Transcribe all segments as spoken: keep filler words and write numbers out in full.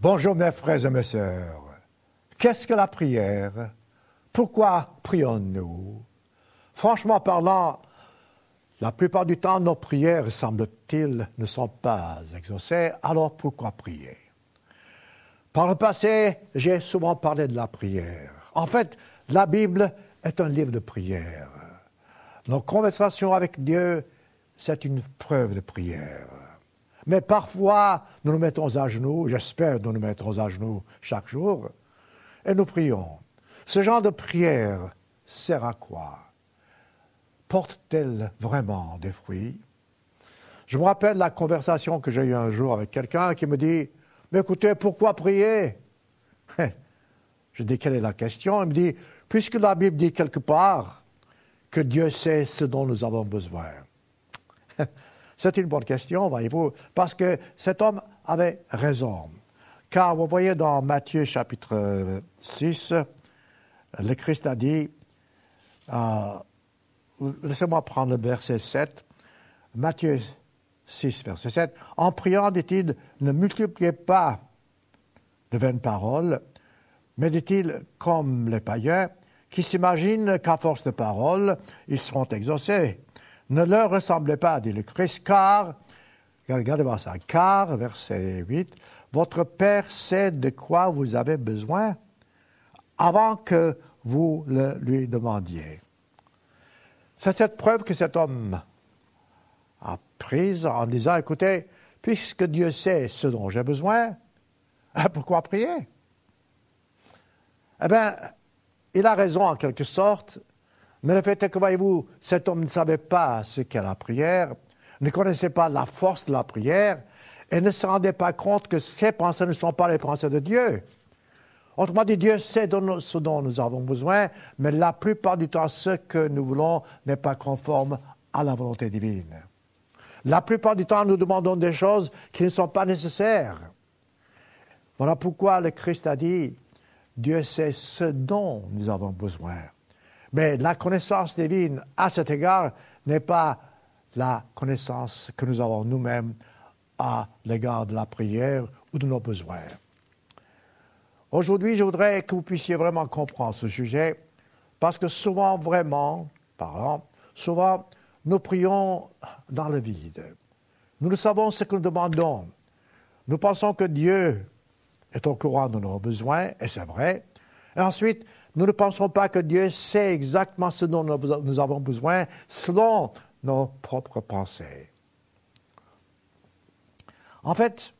Bonjour mes frères et mes sœurs. Qu'est-ce que la prière? Pourquoi prions-nous? Franchement parlant, la plupart du temps, nos prières, semble-t-il, ne sont pas exaucées, alors pourquoi prier? Par le passé, j'ai souvent parlé de la prière. En fait, la Bible est un livre de prière. Nos conversations avec Dieu, c'est une preuve de prière. Mais parfois, nous nous mettons à genoux, j'espère que nous nous mettons à genoux chaque jour, et nous prions. Ce genre de prière sert à quoi? Porte-t-elle vraiment des fruits? Je me rappelle la conversation que j'ai eue un jour avec quelqu'un qui me dit « Mais écoutez, pourquoi prier ?» Je dis « Quelle est la question ?» Il me dit « Puisque la Bible dit quelque part que Dieu sait ce dont nous avons besoin. » C'est une bonne question, voyez-vous, parce que cet homme avait raison. Car vous voyez dans Matthieu chapitre six, le Christ a dit, euh, laissez-moi prendre le verset sept, Matthieu six, verset sept, « En priant, dit-il, ne multipliez pas de vaines paroles, mais dit-il, comme les païens, qui s'imaginent qu'à force de paroles, ils seront exaucés. Ne leur ressemblez pas, dit le Christ, car, regardez-moi ça, car, verset huit, votre Père sait de quoi vous avez besoin avant que vous le lui demandiez. » C'est cette preuve que cet homme a prise en disant, écoutez, puisque Dieu sait ce dont j'ai besoin, pourquoi prier? Eh bien, il a raison en quelque sorte, mais le fait est que, voyez-vous, cet homme ne savait pas ce qu'est la prière, ne connaissait pas la force de la prière, et ne se rendait pas compte que ses pensées ne sont pas les pensées de Dieu. Autrement dit, Dieu sait ce dont nous avons besoin, mais la plupart du temps, ce que nous voulons n'est pas conforme à la volonté divine. La plupart du temps, nous demandons des choses qui ne sont pas nécessaires. Voilà pourquoi le Christ a dit, Dieu sait ce dont nous avons besoin. Mais la connaissance divine, à cet égard, n'est pas la connaissance que nous avons nous-mêmes à l'égard de la prière ou de nos besoins. Aujourd'hui, je voudrais que vous puissiez vraiment comprendre ce sujet, parce que souvent, vraiment, parlant, souvent, nous prions dans le vide. Nous ne savons ce que nous demandons. Nous pensons que Dieu est au courant de nos besoins, et c'est vrai. Et ensuite, nous ne pensons pas que Dieu sait exactement ce dont nous avons besoin selon nos propres pensées. En fait,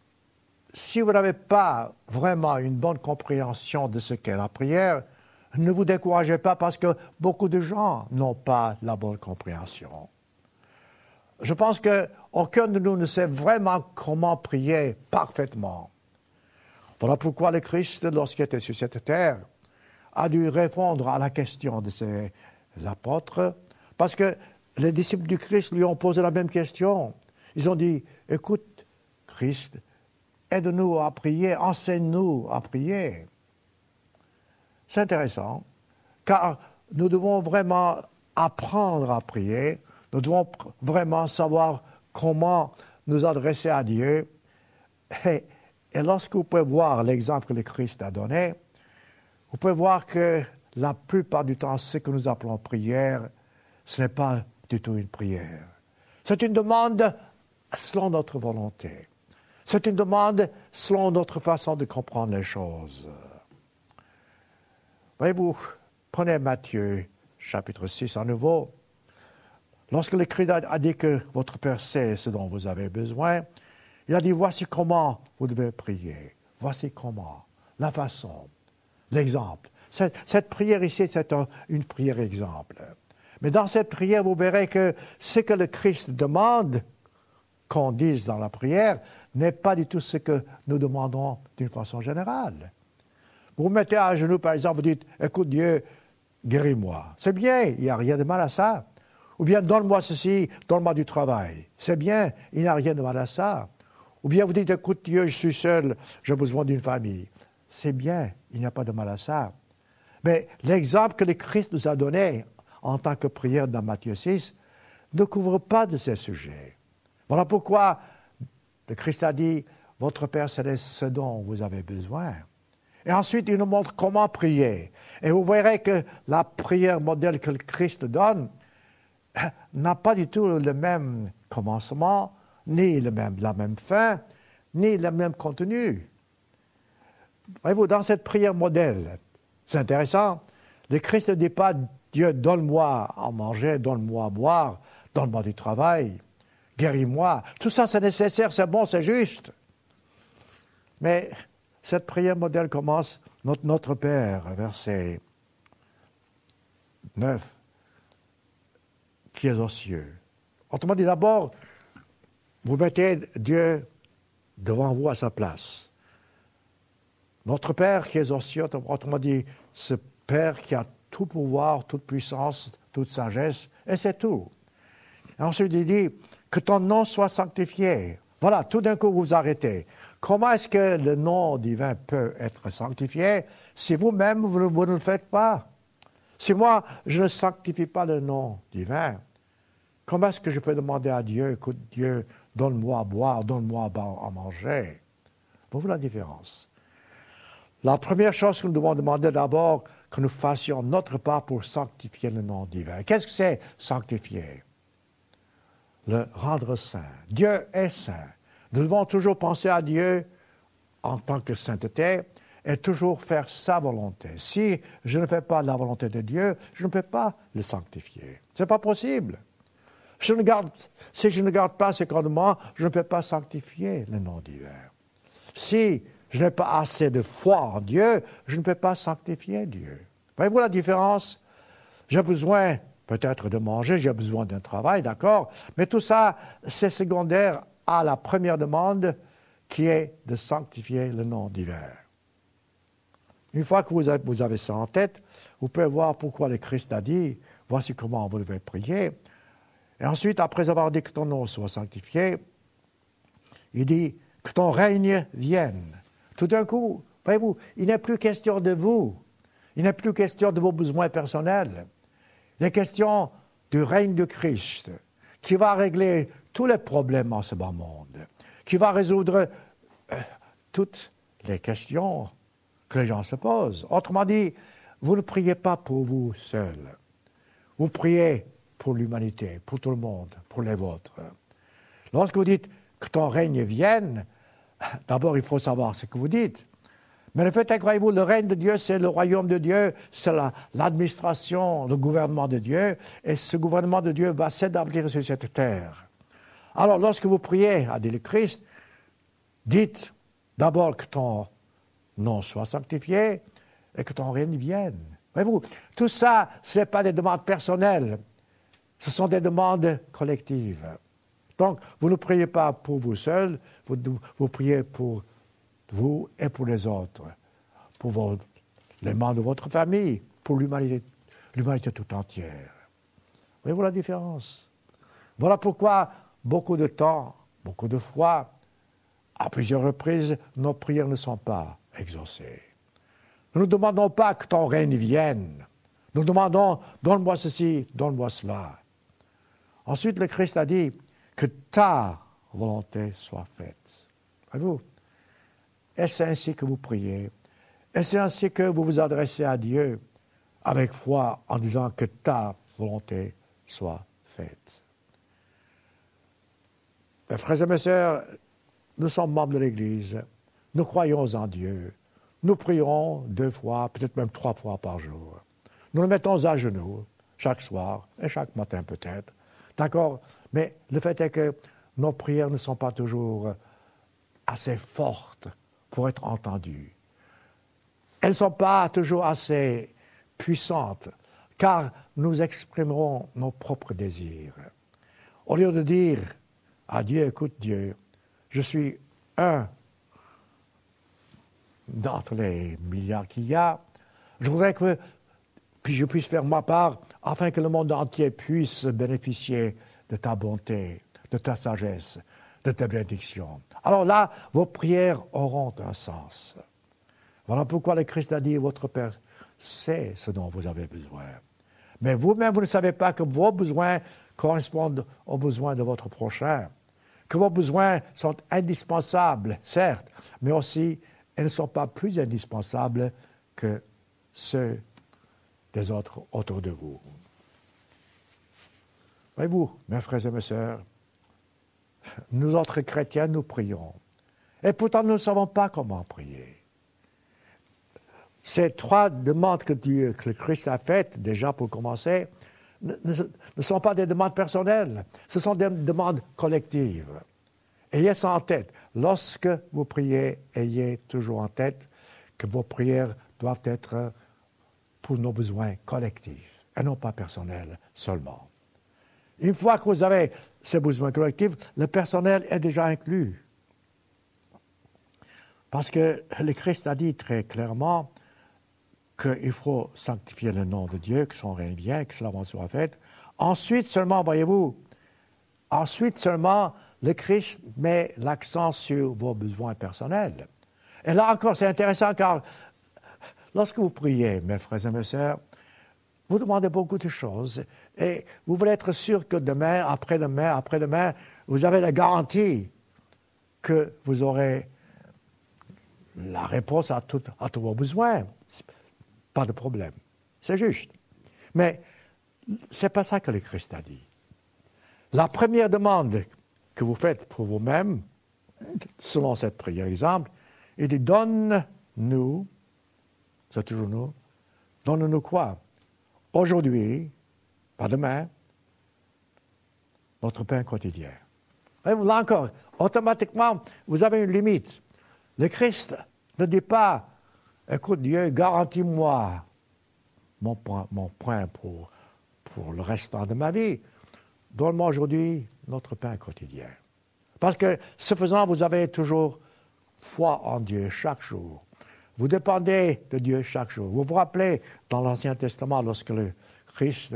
si vous n'avez pas vraiment une bonne compréhension de ce qu'est la prière, ne vous découragez pas parce que beaucoup de gens n'ont pas la bonne compréhension. Je pense qu'aucun de nous ne sait vraiment comment prier parfaitement. Voilà pourquoi le Christ, lorsqu'il était sur cette terre, a dû répondre à la question de ses apôtres, parce que les disciples du Christ lui ont posé la même question. Ils ont dit, écoute, Christ, aide-nous à prier, enseigne-nous à prier. C'est intéressant, car nous devons vraiment apprendre à prier, nous devons vraiment savoir comment nous adresser à Dieu. Et, et lorsque vous pouvez voir l'exemple que le Christ a donné, vous pouvez voir que la plupart du temps, ce que nous appelons prière, ce n'est pas du tout une prière. C'est une demande selon notre volonté. C'est une demande selon notre façon de comprendre les choses. Voyez-vous, prenez Matthieu, chapitre six à nouveau. Lorsque le Christ a dit que votre Père sait ce dont vous avez besoin, il a dit, voici comment vous devez prier. Voici comment, la façon. L'exemple. Cette, cette prière ici, c'est un, une prière exemple. Mais dans cette prière, vous verrez que ce que le Christ demande qu'on dise dans la prière n'est pas du tout ce que nous demandons d'une façon générale. Vous vous mettez à genoux, par exemple, vous dites, écoute Dieu, guéris-moi. C'est bien, il n'y a rien de mal à ça. Ou bien, donne-moi ceci, donne-moi du travail. C'est bien, il n'y a rien de mal à ça. Ou bien vous dites, écoute Dieu, je suis seul, j'ai besoin d'une famille. C'est bien, il n'y a pas de mal à ça. Mais l'exemple que le Christ nous a donné en tant que prière dans Matthieu six ne couvre pas de ces sujets. Voilà pourquoi le Christ a dit, votre Père céleste ce dont vous avez besoin. Et ensuite, il nous montre comment prier. Et vous verrez que la prière modèle que le Christ donne n'a pas du tout le même commencement, ni le même, la même fin, ni le même contenu. Voyez-vous, dans cette prière modèle, c'est intéressant, le Christ ne dit pas « Dieu, donne-moi à manger, donne-moi à boire, donne-moi du travail, guéris-moi ». Tout ça, c'est nécessaire, c'est bon, c'est juste. Mais cette prière modèle commence notre, notre Père, verset neuf, qui est aux cieux. Autrement dit, d'abord, vous mettez Dieu devant vous à sa place. Notre Père qui est aux cieux, autrement dit, ce Père qui a tout pouvoir, toute puissance, toute sagesse, et c'est tout. Et ensuite, il dit que ton nom soit sanctifié. Voilà, tout d'un coup, vous vous arrêtez. Comment est-ce que le nom divin peut être sanctifié si vous-même, vous, vous ne le faites pas? Si moi, je ne sanctifie pas le nom divin, comment est-ce que je peux demander à Dieu, écoute Dieu, donne-moi à boire, donne-moi à manger? Vous voyez la différence. La première chose que nous devons demander d'abord, que nous fassions notre part pour sanctifier le nom divin. Qu'est-ce que c'est sanctifier? Le rendre saint. Dieu est saint. Nous devons toujours penser à Dieu en tant que sainteté et toujours faire sa volonté. Si je ne fais pas la volonté de Dieu, je ne peux pas le sanctifier. Ce n'est pas possible. Je ne garde, si je ne garde pas ses commandements, je ne peux pas sanctifier le nom divin. Si je n'ai pas assez de foi en Dieu, je ne peux pas sanctifier Dieu. Voyez-vous la différence? J'ai besoin peut-être de manger, j'ai besoin d'un travail, d'accord, mais tout ça, c'est secondaire à la première demande qui est de sanctifier le nom divin. Une fois que vous avez, vous avez ça en tête, vous pouvez voir pourquoi le Christ a dit, voici comment vous devez prier. Et ensuite, après avoir dit que ton nom soit sanctifié, il dit que ton règne vienne. Tout d'un coup, voyez-vous, il n'est plus question de vous. Il n'est plus question de vos besoins personnels. Il est question du règne de Christ qui va régler tous les problèmes en ce bas monde, qui va résoudre euh, toutes les questions que les gens se posent. Autrement dit, vous ne priez pas pour vous seul. Vous priez pour l'humanité, pour tout le monde, pour les vôtres. Lorsque vous dites que ton règne vienne, d'abord il faut savoir ce que vous dites. Mais le fait est, croyez-vous, le règne de Dieu, c'est le royaume de Dieu, c'est la, l'administration, le gouvernement de Dieu, et ce gouvernement de Dieu va s'établir sur cette terre. Alors, lorsque vous priez, a dit le Christ, dites d'abord que ton nom soit sanctifié et que ton règne vienne. Voyez-vous, tout ça, ce n'est pas des demandes personnelles, ce sont des demandes collectives. Donc, vous ne priez pas pour vous seul, vous, vous priez pour vous et pour les autres, pour vos, les membres de votre famille, pour l'humanité, l'humanité tout entière. Voyez-vous la différence? Voilà pourquoi, beaucoup de temps, beaucoup de fois, à plusieurs reprises, nos prières ne sont pas exaucées. Nous ne demandons pas que ton règne vienne. Nous demandons, donne-moi ceci, donne-moi cela. Ensuite, le Christ a dit que ta volonté soit faite. Voyez-vous? Et c'est ainsi que vous priez. Et c'est ainsi que vous vous adressez à Dieu avec foi en disant que ta volonté soit faite. Mes frères et mes sœurs, nous sommes membres de l'Église. Nous croyons en Dieu. Nous prions deux fois, peut-être même trois fois par jour. Nous nous mettons à genoux chaque soir et chaque matin peut-être. D'accord? Mais le fait est que nos prières ne sont pas toujours assez fortes pour être entendues. Elles ne sont pas toujours assez puissantes, car nous exprimerons nos propres désirs. Au lieu de dire à Dieu, écoute Dieu, je suis un d'entre les milliards qu'il y a, je voudrais que puis je puisse faire ma part afin que le monde entier puisse bénéficier de ta bonté, de ta sagesse, de ta bénédiction. Alors là, vos prières auront un sens. Voilà pourquoi le Christ a dit, votre Père sait ce dont vous avez besoin. Mais vous-même, vous ne savez pas que vos besoins correspondent aux besoins de votre prochain, que vos besoins sont indispensables, certes, mais aussi ils ne sont pas plus indispensables que ceux des autres autour de vous. Voyez-vous, mes frères et mes sœurs, nous autres chrétiens, nous prions. Et pourtant, nous ne savons pas comment prier. Ces trois demandes que, Dieu, que le Christ a faites, déjà pour commencer, ne, ne, ne sont pas des demandes personnelles, ce sont des demandes collectives. Ayez ça en tête. Lorsque vous priez, ayez toujours en tête que vos prières doivent être pour nos besoins collectifs et non pas personnels seulement. Une fois que vous avez ces besoins collectifs, le personnel est déjà inclus. Parce que le Christ a dit très clairement qu'il faut sanctifier le nom de Dieu, que son règne vienne, que cela soit fait. Ensuite seulement, voyez-vous, ensuite seulement, le Christ met l'accent sur vos besoins personnels. Et là encore, c'est intéressant car lorsque vous priez, mes frères et mes sœurs, vous demandez beaucoup de choses et vous voulez être sûr que demain, après-demain, après-demain, vous avez la garantie que vous aurez la réponse à, tout, à tous vos besoins. Pas de problème. C'est juste. Mais ce n'est pas ça que le Christ a dit. La première demande que vous faites pour vous-même, selon cette prière exemple, il dit « Donne-nous », c'est toujours nous, « Donne-nous quoi? Aujourd'hui, pas demain, notre pain quotidien. » Là encore, automatiquement, vous avez une limite. Le Christ ne dit pas « Écoute, Dieu, garantis-moi mon pain, mon pain pour, pour le restant de ma vie. Donne-moi aujourd'hui notre pain quotidien. » Parce que, ce faisant, vous avez toujours foi en Dieu chaque jour. Vous dépendez de Dieu chaque jour. Vous vous rappelez, dans l'Ancien Testament, lorsque le Christ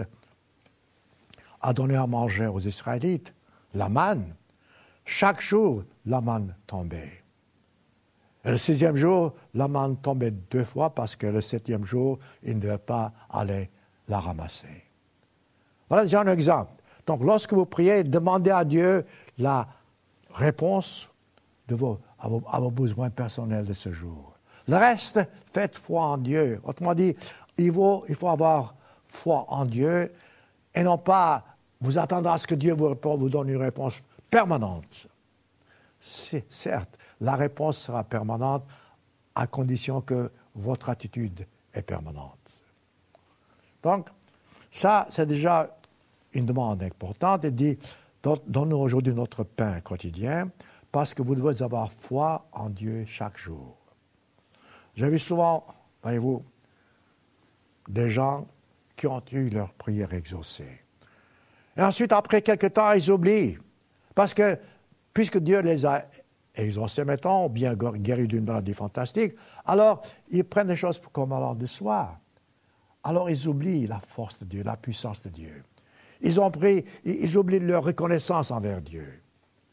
a donné à manger aux Israélites la manne, chaque jour, la manne tombait. Et le sixième jour, la manne tombait deux fois parce que le septième jour, il ne devait pas aller la ramasser. Voilà déjà un exemple. Donc, lorsque vous priez, demandez à Dieu la réponse de vos, à, vos, à vos besoins personnels de ce jour. Le reste, faites foi en Dieu. Autrement dit, il faut, il faut avoir foi en Dieu et non pas vous attendre à ce que Dieu vous, vous donne une réponse permanente. C'est, certes, la réponse sera permanente à condition que votre attitude est permanente. Donc, ça, c'est déjà une demande importante. Il dit, donne-nous aujourd'hui notre pain quotidien, parce que vous devez avoir foi en Dieu chaque jour. J'ai vu souvent, voyez-vous, des gens qui ont eu leur prière exaucée. Et ensuite, après quelque temps, ils oublient. Parce que, puisque Dieu les a exaucés, mettons, ou bien guéris d'une maladie fantastique, alors ils prennent les choses comme allant de soi. Alors ils oublient la force de Dieu, la puissance de Dieu. Ils ont pris, ils oublient leur reconnaissance envers Dieu.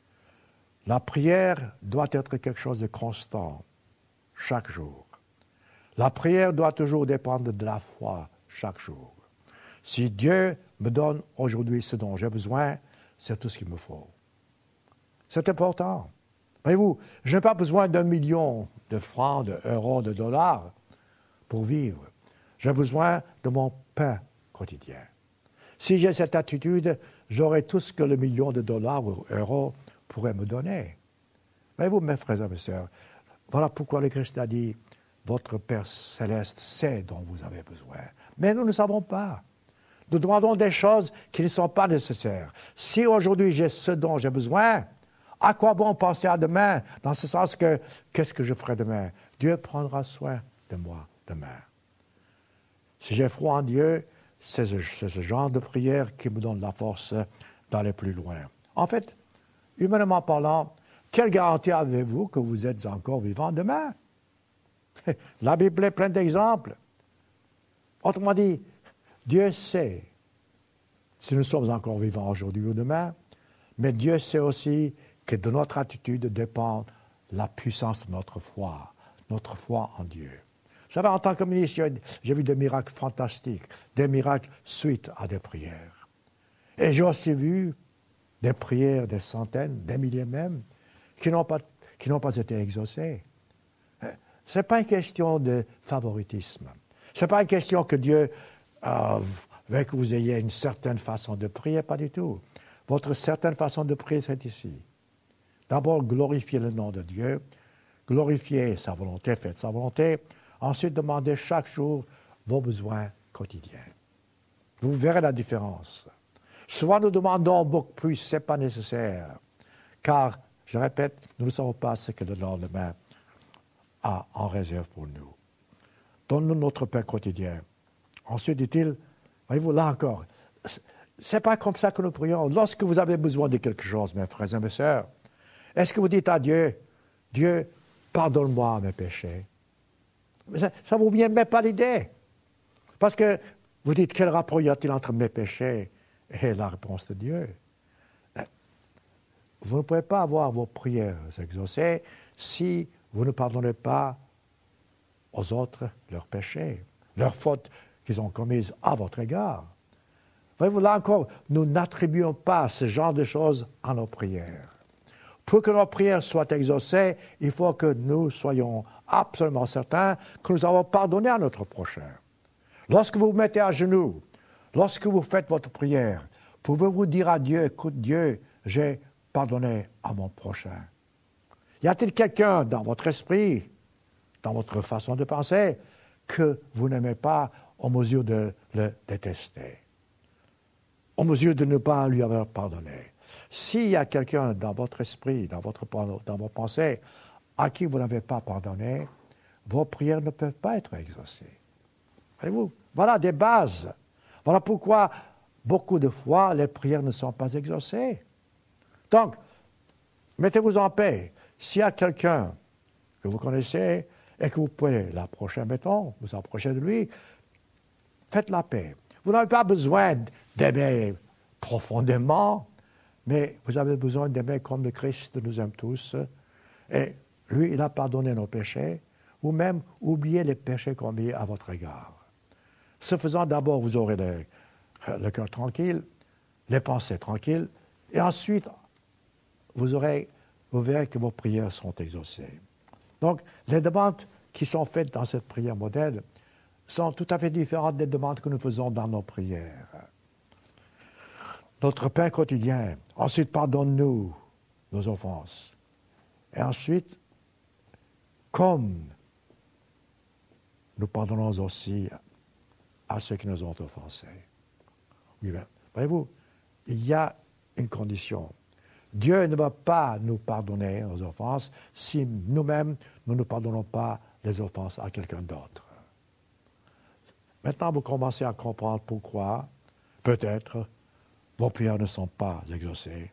La prière doit être quelque chose de constant, chaque jour. La prière doit toujours dépendre de la foi, chaque jour. Si Dieu me donne aujourd'hui ce dont j'ai besoin, c'est tout ce qu'il me faut. C'est important. Voyez-vous, je n'ai pas besoin d'un million de francs, d'euros, de dollars pour vivre. J'ai besoin de mon pain quotidien. Si j'ai cette attitude, j'aurai tout ce que le million de dollars ou d'euros pourrait me donner. Voyez-vous, mes frères et mes sœurs, voilà pourquoi le Christ a dit, votre Père céleste sait dont vous avez besoin. Mais nous ne savons pas. Nous demandons des choses qui ne sont pas nécessaires. Si aujourd'hui j'ai ce dont j'ai besoin, à quoi bon penser à demain? Dans ce sens que, qu'est-ce que je ferai demain? Dieu prendra soin de moi demain. Si j'ai foi en Dieu, c'est ce, c'est ce genre de prière qui me donne la force d'aller plus loin. En fait, humainement parlant, quelle garantie avez-vous que vous êtes encore vivant demain? La Bible est pleine d'exemples. Autrement dit, Dieu sait si nous sommes encore vivants aujourd'hui ou demain, mais Dieu sait aussi que de notre attitude dépend la puissance de notre foi, notre foi en Dieu. Vous savez, en tant que ministre, j'ai vu des miracles fantastiques, des miracles suite à des prières. Et j'ai aussi vu des prières, des centaines, des milliers même, qui n'ont pas, qui n'ont pas été exaucées. Ce n'est pas une question de favoritisme. Ce n'est pas une question que Dieu euh, veut que vous ayez une certaine façon de prier, pas du tout. Votre certaine façon de prier, c'est ici. D'abord, glorifiez le nom de Dieu, glorifiez sa volonté, faites sa volonté. Ensuite, demandez chaque jour vos besoins quotidiens. Vous verrez la différence. Souvent, nous demandons beaucoup plus, ce n'est pas nécessaire. Car, je répète, nous ne savons pas ce que le lendemain a en réserve pour nous. Donne-nous notre pain quotidien. Ensuite, dit-il, voyez-vous, là encore, ce n'est pas comme ça que nous prions. Lorsque vous avez besoin de quelque chose, mes frères et mes sœurs, est-ce que vous dites à Dieu, Dieu, pardonne-moi mes péchés? Ça ne vous vient même pas l'idée. Parce que vous dites, quel rapport y a-t-il entre mes péchés et la réponse de Dieu? Vous ne pouvez pas avoir vos prières exaucées si vous ne pardonnez pas aux autres leurs péchés, leurs fautes qu'ils ont commises à votre égard. Voyez-vous, là encore, nous n'attribuons pas ce genre de choses à nos prières. Pour que nos prières soient exaucées, il faut que nous soyons absolument certains que nous avons pardonné à notre prochain. Lorsque vous vous mettez à genoux, lorsque vous faites votre prière, pouvez-vous dire à Dieu, écoute Dieu, j'ai pardonné à mon prochain. Y a-t-il quelqu'un dans votre esprit, dans votre façon de penser, que vous n'aimez pas en mesure de le détester, en mesure de ne pas lui avoir pardonné? S'il y a quelqu'un dans votre esprit, dans, votre, dans vos pensées, à qui vous n'avez pas pardonné, vos prières ne peuvent pas être exaucées. Voyez-vous? Voilà des bases. Voilà pourquoi beaucoup de fois les prières ne sont pas exaucées. Donc, mettez-vous en paix. S'il y a quelqu'un que vous connaissez et que vous pouvez l'approcher, mettons, vous approchez de lui, faites la paix. Vous n'avez pas besoin d'aimer profondément, mais vous avez besoin d'aimer comme le Christ nous aime tous. Et lui, il a pardonné nos péchés, ou même oublié les péchés commis à votre égard. Ce faisant, d'abord, vous aurez le, le cœur tranquille, les pensées tranquilles, et ensuite, vous, aurez, vous verrez que vos prières seront exaucées. Donc, les demandes qui sont faites dans cette prière modèle sont tout à fait différentes des demandes que nous faisons dans nos prières. Notre pain quotidien. Ensuite, pardonne-nous nos offenses. Et ensuite, comme nous pardonnons aussi à ceux qui nous ont offensés. Oui, bien, voyez-vous, il y a une condition. Dieu ne va pas nous pardonner nos offenses si nous-mêmes, nous ne pardonnons pas les offenses à quelqu'un d'autre. Maintenant, vous commencez à comprendre pourquoi, peut-être, vos prières ne sont pas exaucées.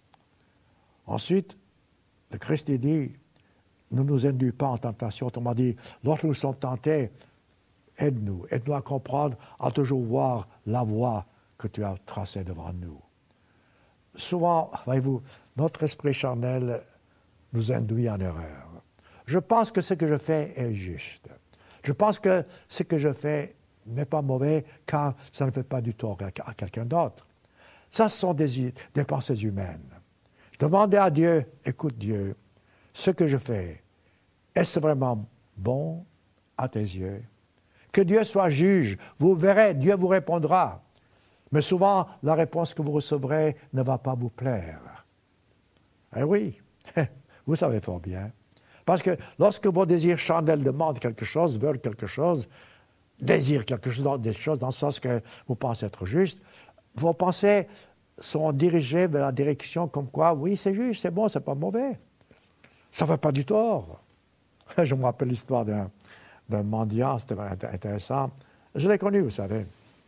Ensuite, le Christ dit, ne nous induis pas en tentation. Autrement dit, lorsque nous sommes tentés, aide-nous, aide-nous à comprendre, à toujours voir la voie que tu as tracée devant nous. Souvent, voyez-vous, notre esprit charnel nous induit en erreur. Je pense que ce que je fais est juste. Je pense que ce que je fais n'est pas mauvais car ça ne fait pas du tort à quelqu'un d'autre. Ça, ce sont des, des pensées humaines. Je demandais à Dieu, écoute Dieu, ce que je fais, est-ce vraiment bon à tes yeux? Que Dieu soit juge. Vous verrez, Dieu vous répondra. Mais souvent, la réponse que vous recevrez ne va pas vous plaire. Eh oui, vous savez fort bien. Parce que lorsque vos désirs charnels demandent quelque chose, veulent quelque chose, désirent quelque chose, des choses dans le sens que vous pensez être juste, vos pensées sont dirigées vers la direction comme quoi, oui, c'est juste, c'est bon, c'est pas mauvais. Ça ne fait pas du tort. Je me rappelle l'histoire d'un, d'un mendiant, c'était intéressant. Je l'ai connu, vous savez.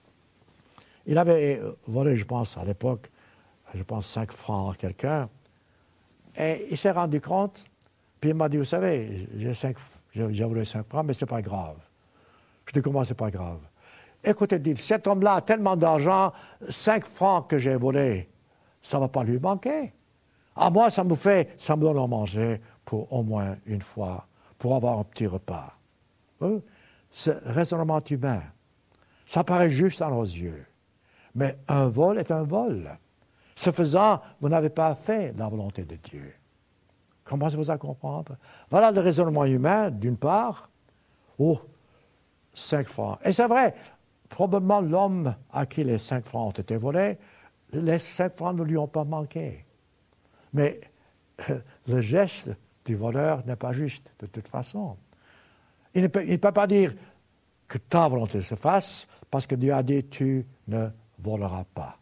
Il avait volé, je pense, à l'époque, je pense, cinq francs à quelqu'un. Et il s'est rendu compte, puis il m'a dit, vous savez, j'ai, cinq, j'ai, j'ai volé cinq francs, mais c'est pas grave. Je dis, comment c'est pas grave? Écoutez, dit, cet homme-là a tellement d'argent, cinq francs que j'ai volés, ça ne va pas lui manquer. À moi, ça me fait, ça me donne à manger pour au moins une fois, pour avoir un petit repas. Oui, ce raisonnement humain, ça paraît juste à nos yeux. Mais un vol est un vol. Ce faisant, vous n'avez pas fait la volonté de Dieu. Commencez-vous à comprendre? Voilà le raisonnement humain, d'une part. Oh, cinq francs. Et c'est vrai, probablement l'homme à qui les cinq francs ont été volés, les cinq francs ne lui ont pas manqué. Mais le geste du voleur n'est pas juste, de toute façon. Il ne peut, il ne peut pas dire que ta volonté se fasse, parce que Dieu a dit, tu ne voleras pas.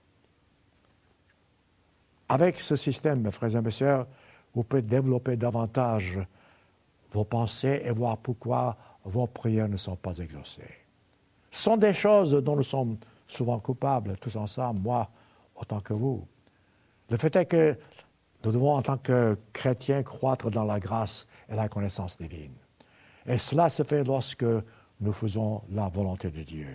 Avec ce système, mes frères et mes sœurs, vous pouvez développer davantage vos pensées et voir pourquoi vos prières ne sont pas exaucées. Ce sont des choses dont nous sommes souvent coupables, tous ensemble, moi autant que vous. Le fait est que nous devons, en tant que chrétiens, croître dans la grâce et la connaissance divine. Et cela se fait lorsque nous faisons la volonté de Dieu.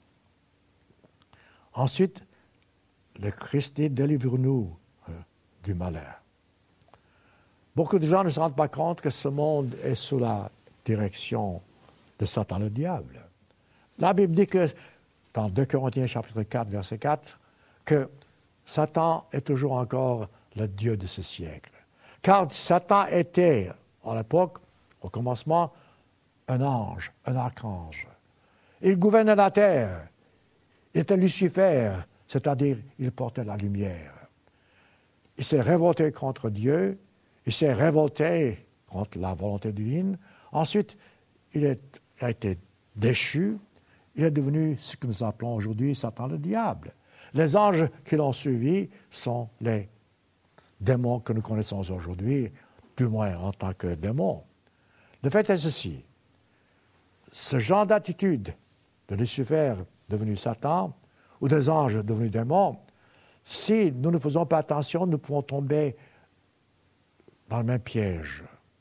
Ensuite, le Christ dit, délivre-nous euh, du malheur. Beaucoup de gens ne se rendent pas compte que ce monde est sous la direction de Satan le diable. La Bible dit que, dans deux Corinthiens chapitre quatre, verset quatre, que Satan est toujours encore le Dieu de ce siècle. Car Satan était, à l'époque, au commencement, un ange, un archange. Il gouvernait la terre. Il était Lucifer, c'est-à-dire il portait la lumière. Il s'est révolté contre Dieu, il s'est révolté contre la volonté divine. Ensuite, il est, a été déchu. Il est devenu ce que nous appelons aujourd'hui Satan le diable. Les anges qui l'ont suivi sont les démons que nous connaissons aujourd'hui, du moins en tant que démons. Le fait est ceci. Ce genre d'attitude de Lucifer devenu Satan ou des anges devenus démons, si nous ne faisons pas attention, nous pouvons tomber dans le même piège.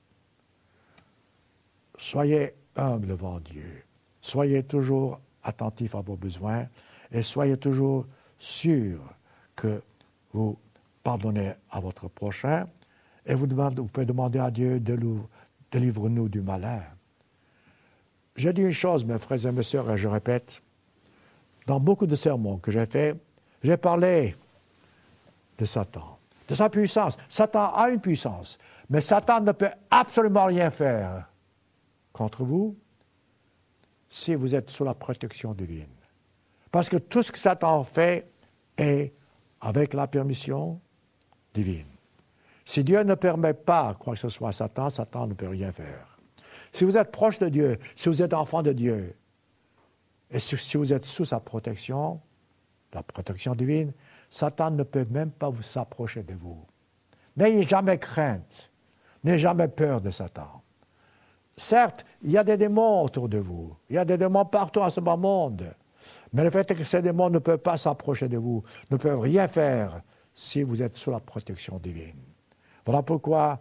Soyez humbles devant Dieu. Soyez toujours attentifs à vos besoins et soyez toujours sûrs que vous pardonnez à votre prochain et vous, demandez, vous pouvez demander à Dieu de délivre-nous du malin. J'ai dit une chose, mes frères et mes sœurs, et je répète, dans beaucoup de sermons que j'ai faits, j'ai parlé de Satan, de sa puissance. Satan a une puissance, mais Satan ne peut absolument rien faire contre vous si vous êtes sous la protection divine. Parce que tout ce que Satan fait est avec la permission divine. Si Dieu ne permet pas quoi que ce soit à Satan, Satan ne peut rien faire. Si vous êtes proche de Dieu, si vous êtes enfant de Dieu, et si, si vous êtes sous sa protection, la protection divine, Satan ne peut même pas vous s'approcher de vous. N'ayez jamais crainte, n'ayez jamais peur de Satan. Certes, il y a des démons autour de vous, il y a des démons partout en ce bas monde, mais le fait est que ces démons ne peuvent pas s'approcher de vous, ne peuvent rien faire si vous êtes sous la protection divine. Voilà pourquoi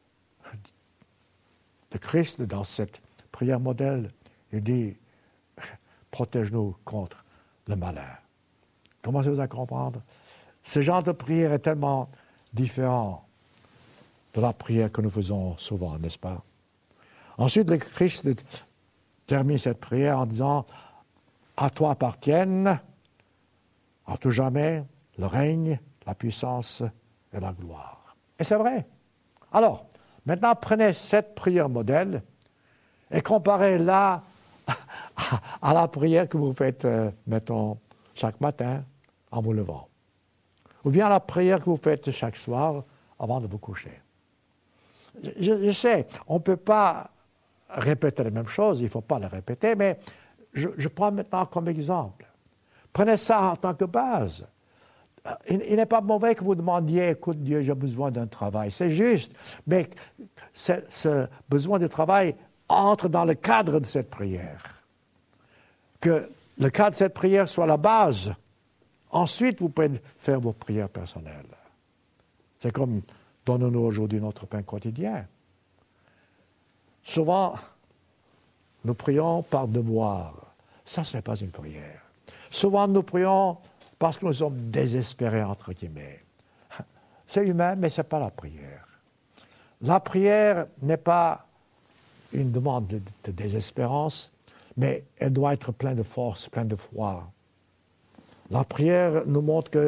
le Christ, dans cette prière modèle, il dit « Protège-nous contre le malheur ». Commencez-vous à comprendre? Ce genre de prière est tellement différent de la prière que nous faisons souvent, n'est-ce pas? Ensuite, le Christ termine cette prière en disant « À toi appartiennent, à tout jamais, le règne, la puissance et la gloire. » Et c'est vrai. Alors, maintenant, prenez cette prière modèle et comparez-la à la prière que vous faites, euh, mettons, chaque matin en vous levant. Ou bien à la prière que vous faites chaque soir avant de vous coucher. Je, je sais, on ne peut pas répéter les mêmes choses, il ne faut pas les répéter, mais je, je prends maintenant comme exemple. Prenez ça en tant que base. Il, il n'est pas mauvais que vous demandiez, écoute Dieu, j'ai besoin d'un travail. C'est juste, mais ce, ce besoin de travail entre dans le cadre de cette prière. Que le cadre de cette prière soit la base. Ensuite, vous pouvez faire vos prières personnelles. C'est comme, donne-nous aujourd'hui notre pain quotidien. Souvent, nous prions par devoir. Ça, ce n'est pas une prière. Souvent, nous prions parce que nous sommes désespérés, entre guillemets. C'est humain, mais ce n'est pas la prière. La prière n'est pas une demande de, de désespérance, mais elle doit être pleine de force, pleine de foi. La prière nous montre que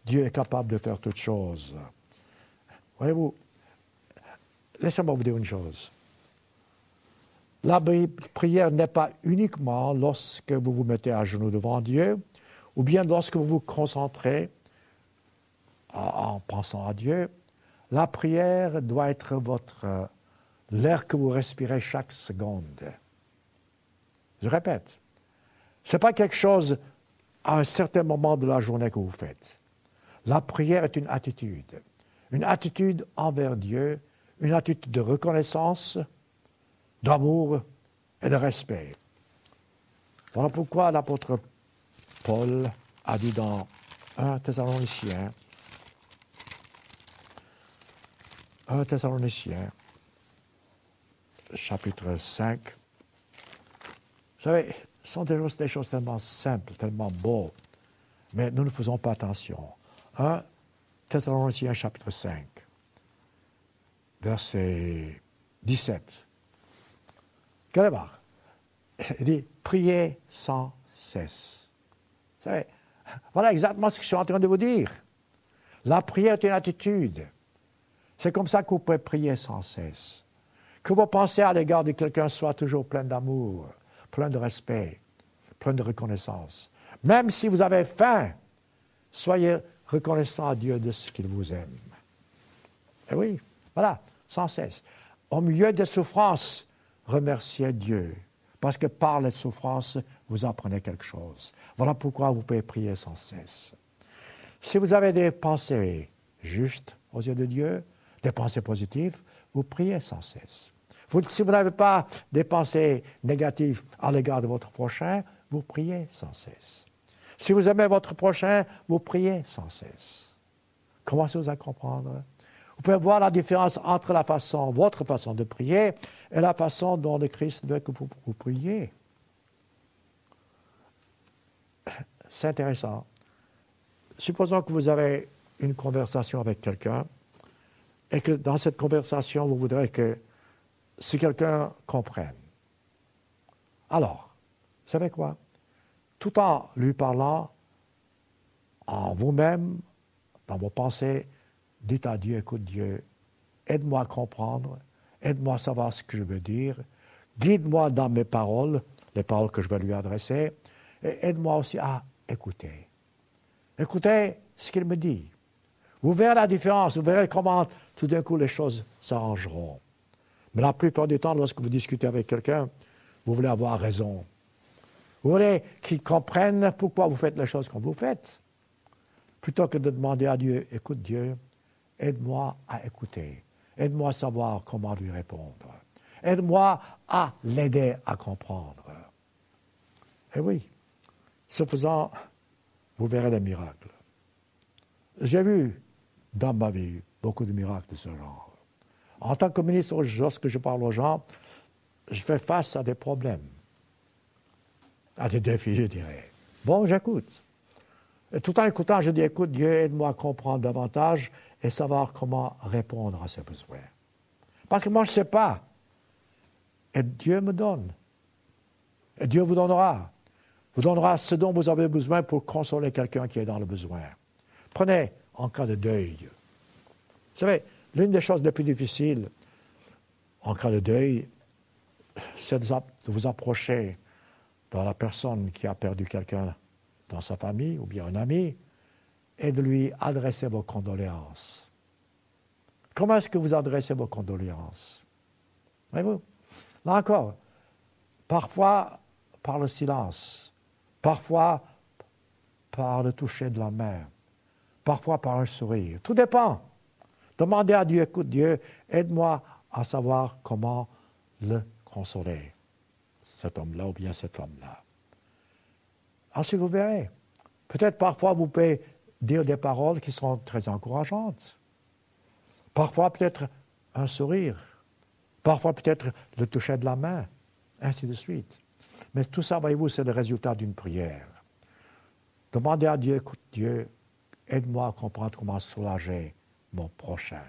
Dieu est capable de faire toutes choses. Voyez-vous, laissez-moi vous dire une chose. La prière n'est pas uniquement lorsque vous vous mettez à genoux devant Dieu, ou bien lorsque vous vous concentrez en pensant à Dieu. La prière doit être votre l'air que vous respirez chaque seconde. Je répète, ce n'est pas quelque chose à un certain moment de la journée que vous faites. La prière est une attitude, une attitude envers Dieu, une attitude de reconnaissance, d'amour et de respect. Voilà pourquoi l'apôtre Paul a dit dans un Thessaloniciens, un Thessaloniciens, chapitre cinq. Vous savez, ce sont des choses, des choses tellement simples, tellement beaux, mais nous ne faisons pas attention. un Thessaloniciens, chapitre cinq, verset dix-sept. Qu'allez voir. Il dit, priez sans cesse. Vous savez, voilà exactement ce que je suis en train de vous dire. La prière est une attitude. C'est comme ça que vous pouvez prier sans cesse. Que vos pensées à l'égard de quelqu'un soient toujours pleines d'amour, pleines de respect, pleines de reconnaissance. Même si vous avez faim, soyez reconnaissant à Dieu de ce qu'il vous aime. Et oui, voilà, sans cesse. Au milieu des souffrances, remerciez Dieu. Parce que par les souffrances, vous apprenez quelque chose. Voilà pourquoi vous pouvez prier sans cesse. Si vous avez des pensées justes aux yeux de Dieu, des pensées positives, vous priez sans cesse. Vous, si vous n'avez pas des pensées négatives à l'égard de votre prochain, vous priez sans cesse. Si vous aimez votre prochain, vous priez sans cesse. Commencez-vous à comprendre? Vous pouvez voir la différence entre la façon, votre façon de prier et la façon dont le Christ veut que vous, vous priez. C'est intéressant. Supposons que vous avez une conversation avec quelqu'un et que dans cette conversation, vous voudrez que si quelqu'un comprenne. Alors, vous savez quoi? Tout en lui parlant, en vous-même, dans vos pensées, dites à Dieu, écoute Dieu, aide-moi à comprendre, aide-moi à savoir ce que je veux dire, guide-moi dans mes paroles, les paroles que je vais lui adresser, et aide-moi aussi à écouter. Écoutez ce qu'il me dit. Vous verrez la différence, vous verrez comment tout d'un coup les choses s'arrangeront. Mais la plupart du temps, lorsque vous discutez avec quelqu'un, vous voulez avoir raison. Vous voulez qu'il comprenne pourquoi vous faites les choses comme vous faites. Plutôt que de demander à Dieu, écoute Dieu, aide-moi à écouter. Aide-moi à savoir comment lui répondre. Aide-moi à l'aider à comprendre. Et oui, ce faisant, vous verrez les miracles. J'ai vu dans ma vie beaucoup de miracles de ce genre. En tant que ministre, lorsque je parle aux gens, je fais face à des problèmes, à des défis, je dirais. Bon, j'écoute. Et tout en écoutant, je dis, écoute, Dieu, aide-moi à comprendre davantage et savoir comment répondre à ces besoins. Parce que moi, je ne sais pas. Et Dieu me donne. Et Dieu vous donnera. Vous donnera ce dont vous avez besoin pour consoler quelqu'un qui est dans le besoin. Prenez en cas de deuil. Vous savez, l'une des choses les plus difficiles en cas de deuil, c'est de vous approcher de la personne qui a perdu quelqu'un dans sa famille ou bien un ami et de lui adresser vos condoléances. Comment est-ce que vous adressez vos condoléances? Voyez-vous? Là encore, parfois par le silence, parfois par le toucher de la main, parfois par un sourire. Tout dépend. Demandez à Dieu, écoute Dieu, aide-moi à savoir comment le consoler, cet homme-là ou bien cette femme-là. Ensuite, vous verrez. Peut-être parfois vous pouvez dire des paroles qui sont très encourageantes. Parfois peut-être un sourire. Parfois peut-être le toucher de la main, ainsi de suite. Mais tout ça, voyez-vous, c'est le résultat d'une prière. Demandez à Dieu, écoute Dieu, aide-moi à comprendre comment soulager mon prochain.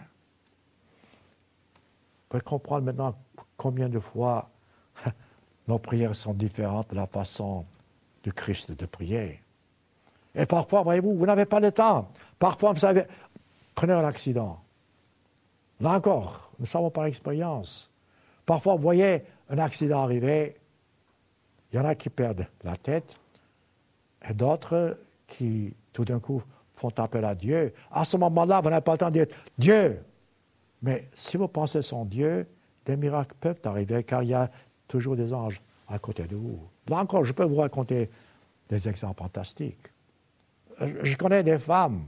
Vous pouvez comprendre maintenant combien de fois nos prières sont différentes de la façon du Christ de prier. Et parfois, voyez-vous, vous n'avez pas le temps. Parfois, vous savez, prenez un accident. Là encore, nous savons par expérience. Parfois, vous voyez un accident arriver, il y en a qui perdent la tête, et d'autres qui, tout d'un coup, font appel à Dieu. À ce moment-là, vous n'avez pas le temps de dire « Dieu ». Mais si vous pensez son Dieu, des miracles peuvent arriver, car il y a toujours des anges à côté de vous. Là encore, je peux vous raconter des exemples fantastiques. Je connais des femmes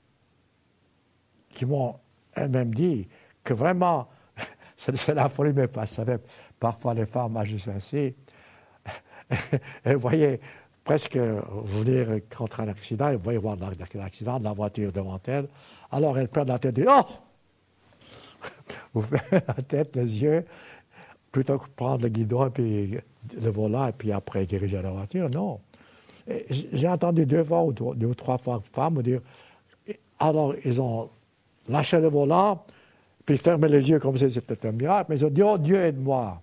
qui m'ont elles-mêmes dit que vraiment, c'est la folie, mais vous savez, parfois les femmes agissent ainsi. Et vous voyez, presque venir contre un accident, et vous voyez voir l'accident de la voiture devant elle, alors elles perdent la tête et disent « Oh !» Vous faites la tête, les yeux, plutôt que prendre le guidon, et puis le volant, et puis après diriger la voiture, non. J'ai entendu deux fois ou deux ou trois fois femmes dire, alors ils ont lâché le volant, puis fermé les yeux comme si c'était un miracle, mais ils ont dit, oh Dieu aide-moi.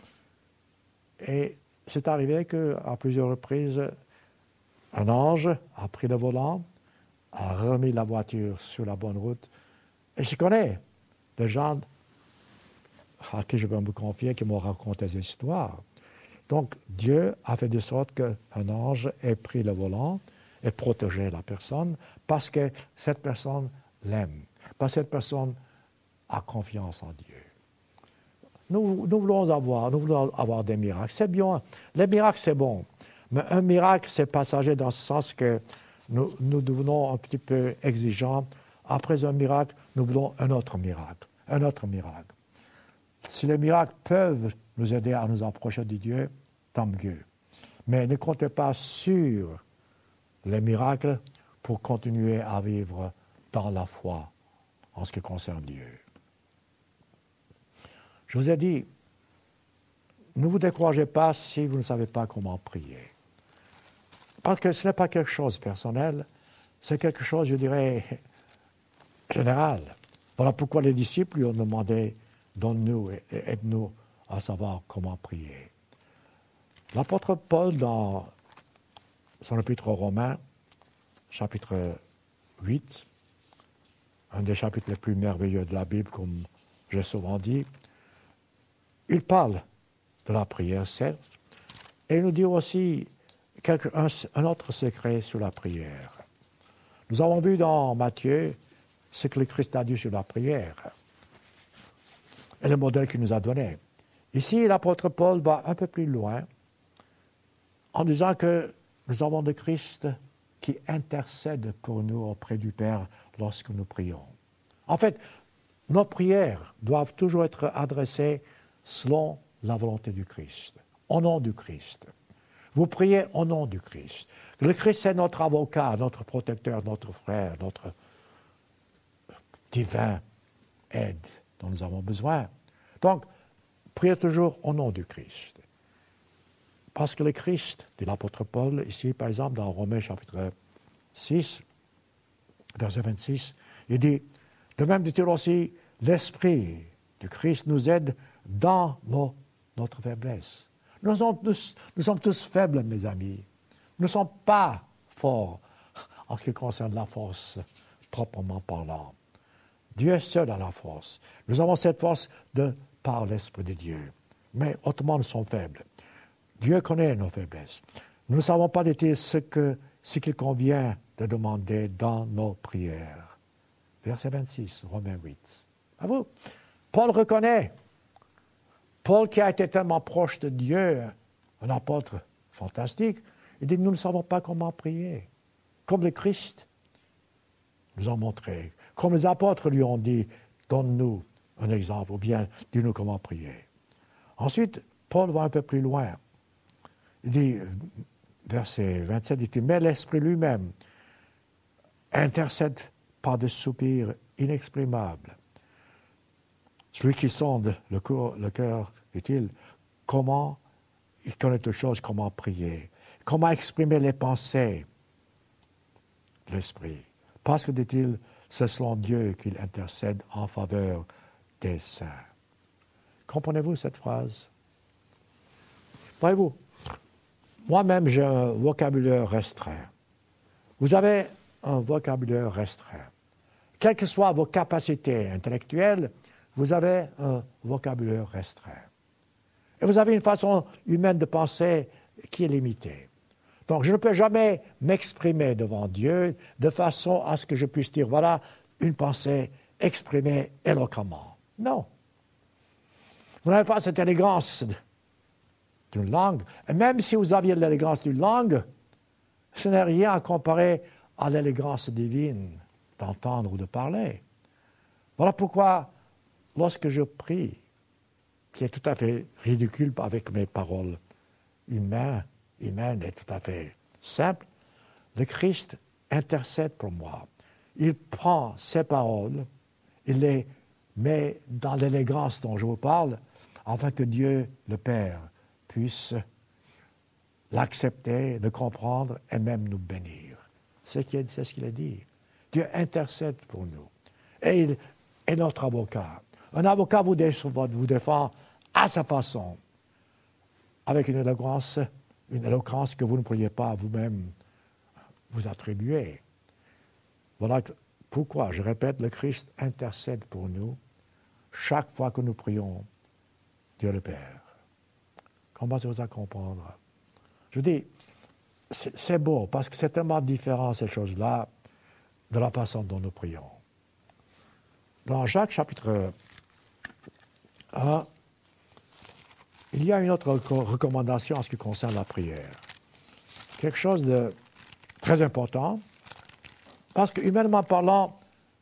Et c'est arrivé qu'à plusieurs reprises, un ange a pris le volant, a remis la voiture sur la bonne route. Et je connais des gens à qui je peux me confier, qui m'ont raconté des histoires. Donc, Dieu a fait de sorte qu'un ange ait pris le volant et protégé la personne parce que cette personne l'aime, parce que cette personne a confiance en Dieu. Nous, nous voulons avoir, nous voulons avoir des miracles. C'est bien. Les miracles, c'est bon. Mais un miracle, c'est passager dans ce sens que nous, nous devenons un petit peu exigeants. Après un miracle, nous voulons un autre miracle, un autre miracle. Si les miracles peuvent nous aider à nous approcher de Dieu, tant mieux. Mais ne comptez pas sur les miracles pour continuer à vivre dans la foi en ce qui concerne Dieu. Je vous ai dit, ne vous découragez pas si vous ne savez pas comment prier. Parce que ce n'est pas quelque chose de personnel, c'est quelque chose, je dirais, général. Voilà pourquoi les disciples lui ont demandé, donne-nous et aide-nous à savoir comment prier. L'apôtre Paul, dans son épître aux Romains, chapitre huit, un des chapitres les plus merveilleux de la Bible, comme j'ai souvent dit, il parle de la prière, certes, et il nous dit aussi quelque, un, un autre secret sur la prière. Nous avons vu dans Matthieu ce que le Christ a dit sur la prière et le modèle qu'il nous a donné. Ici, l'apôtre Paul va un peu plus loin en disant que nous avons le Christ qui intercède pour nous auprès du Père lorsque nous prions. En fait, nos prières doivent toujours être adressées selon la volonté du Christ, au nom du Christ. Vous priez au nom du Christ. Le Christ est notre avocat, notre protecteur, notre frère, notre divin aide dont nous avons besoin. Donc, priez toujours au nom du Christ. Parce que le Christ, dit l'apôtre Paul, ici par exemple dans Romains chapitre six, verset vingt-six, il dit, de même dit-il aussi, l'Esprit du Christ nous aide dans nos, notre faiblesse. Nous sommes, tous, nous sommes tous faibles, mes amis. Nous ne sommes pas forts en ce qui concerne la force, proprement parlant. Dieu seul a la force. Nous avons cette force de par l'Esprit de Dieu. Mais autrement, nous sommes faibles. Dieu connaît nos faiblesses. Nous ne savons pas d'été ce que ce qu'il convient de demander dans nos prières. Verset vingt-six, Romains huit. À vous. Paul reconnaît. Paul, qui a été tellement proche de Dieu, un apôtre fantastique, il dit, nous ne savons pas comment prier. Comme le Christ nous a montré. Comme les apôtres lui ont dit, donne-nous un exemple, ou bien dis-nous comment prier. Ensuite, Paul va un peu plus loin. Il dit, verset vingt-sept, il dit, mais l'Esprit lui-même intercède par des soupirs inexprimables. Celui qui sonde le cœur, le cœur, dit-il, comment il connaît toutes choses, comment prier, comment exprimer les pensées de l'Esprit. Parce que, dit-il, c'est selon Dieu qu'il intercède en faveur des saints. Comprenez-vous cette phrase? Voyez-vous, moi-même, j'ai un vocabulaire restreint. Vous avez un vocabulaire restreint. Quelles que soient vos capacités intellectuelles, vous avez un vocabulaire restreint. Et vous avez une façon humaine de penser qui est limitée. Donc, je ne peux jamais m'exprimer devant Dieu de façon à ce que je puisse dire, voilà, une pensée exprimée éloquemment. Non. Vous n'avez pas cette élégance d'une langue. Et même si vous aviez l'élégance d'une langue, ce n'est rien à comparer à l'élégance divine d'entendre ou de parler. Voilà pourquoi, lorsque je prie, qui est tout à fait ridicule avec mes paroles humaines, humaines et tout à fait simples, le Christ intercède pour moi. Il prend ces paroles, il les met dans l'élégance dont je vous parle, afin que Dieu, le Père, puisse l'accepter, le comprendre et même nous bénir. C'est ce qu'il a dit. Dieu intercède pour nous. Et il est notre avocat. Un avocat vous défend à sa façon, avec une éloquence, une éloquence que vous ne pourriez pas vous-même vous attribuer. Voilà pourquoi, je répète, le Christ intercède pour nous chaque fois que nous prions Dieu le Père. Commencez-vous à comprendre. Je dis, c'est, c'est beau, parce que c'est tellement différent, ces choses-là, de la façon dont nous prions. Dans Jacques chapitre un, il y a une autre recommandation en ce qui concerne la prière. Quelque chose de très important, parce que, humainement parlant,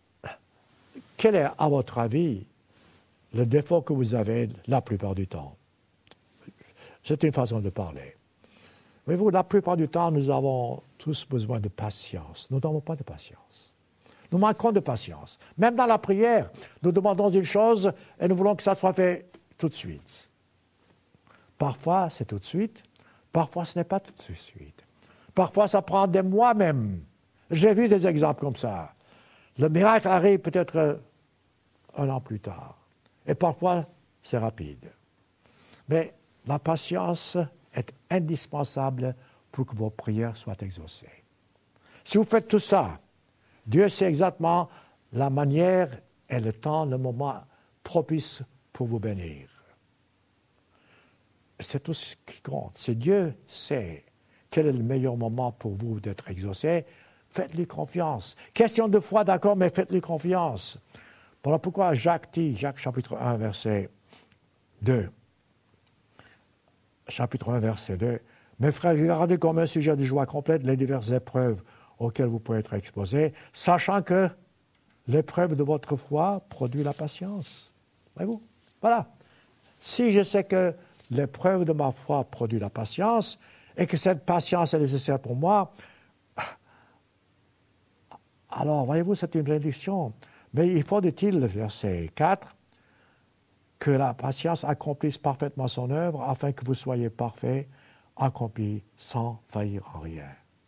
quel est, à votre avis, le défaut que vous avez la plupart du temps? C'est une façon de parler. Voyez-vous, la plupart du temps, nous avons tous besoin de patience. Nous n'avons pas de patience. Nous manquons de patience. Même dans la prière, nous demandons une chose et nous voulons que ça soit fait tout de suite. Parfois, c'est tout de suite. Parfois, ce n'est pas tout de suite. Parfois, ça prend des mois même. J'ai vu des exemples comme ça. Le miracle arrive peut-être un an plus tard. Et parfois, c'est rapide. Mais la patience est indispensable pour que vos prières soient exaucées. Si vous faites tout ça, Dieu sait exactement la manière et le temps, le moment propice pour vous bénir. C'est tout ce qui compte. Si Dieu sait quel est le meilleur moment pour vous d'être exaucé, faites-lui confiance. Question de foi, d'accord, mais faites-lui confiance. Voilà pourquoi Jacques dit, Jacques chapitre un, verset deux. Chapitre un, verset deux. Mes frères, regardez comme un sujet de joie complète les diverses épreuves auxquelles vous pouvez être exposés, sachant que l'épreuve de votre foi produit la patience. Voyez-vous? Voilà. Si je sais que l'épreuve de ma foi produit la patience et que cette patience est nécessaire pour moi, alors, voyez-vous, c'est une bénédiction. Mais il faut, dit-il, le verset quatre, que la patience accomplisse parfaitement son œuvre, afin que vous soyez parfaits, accomplis, sans faillir en rien.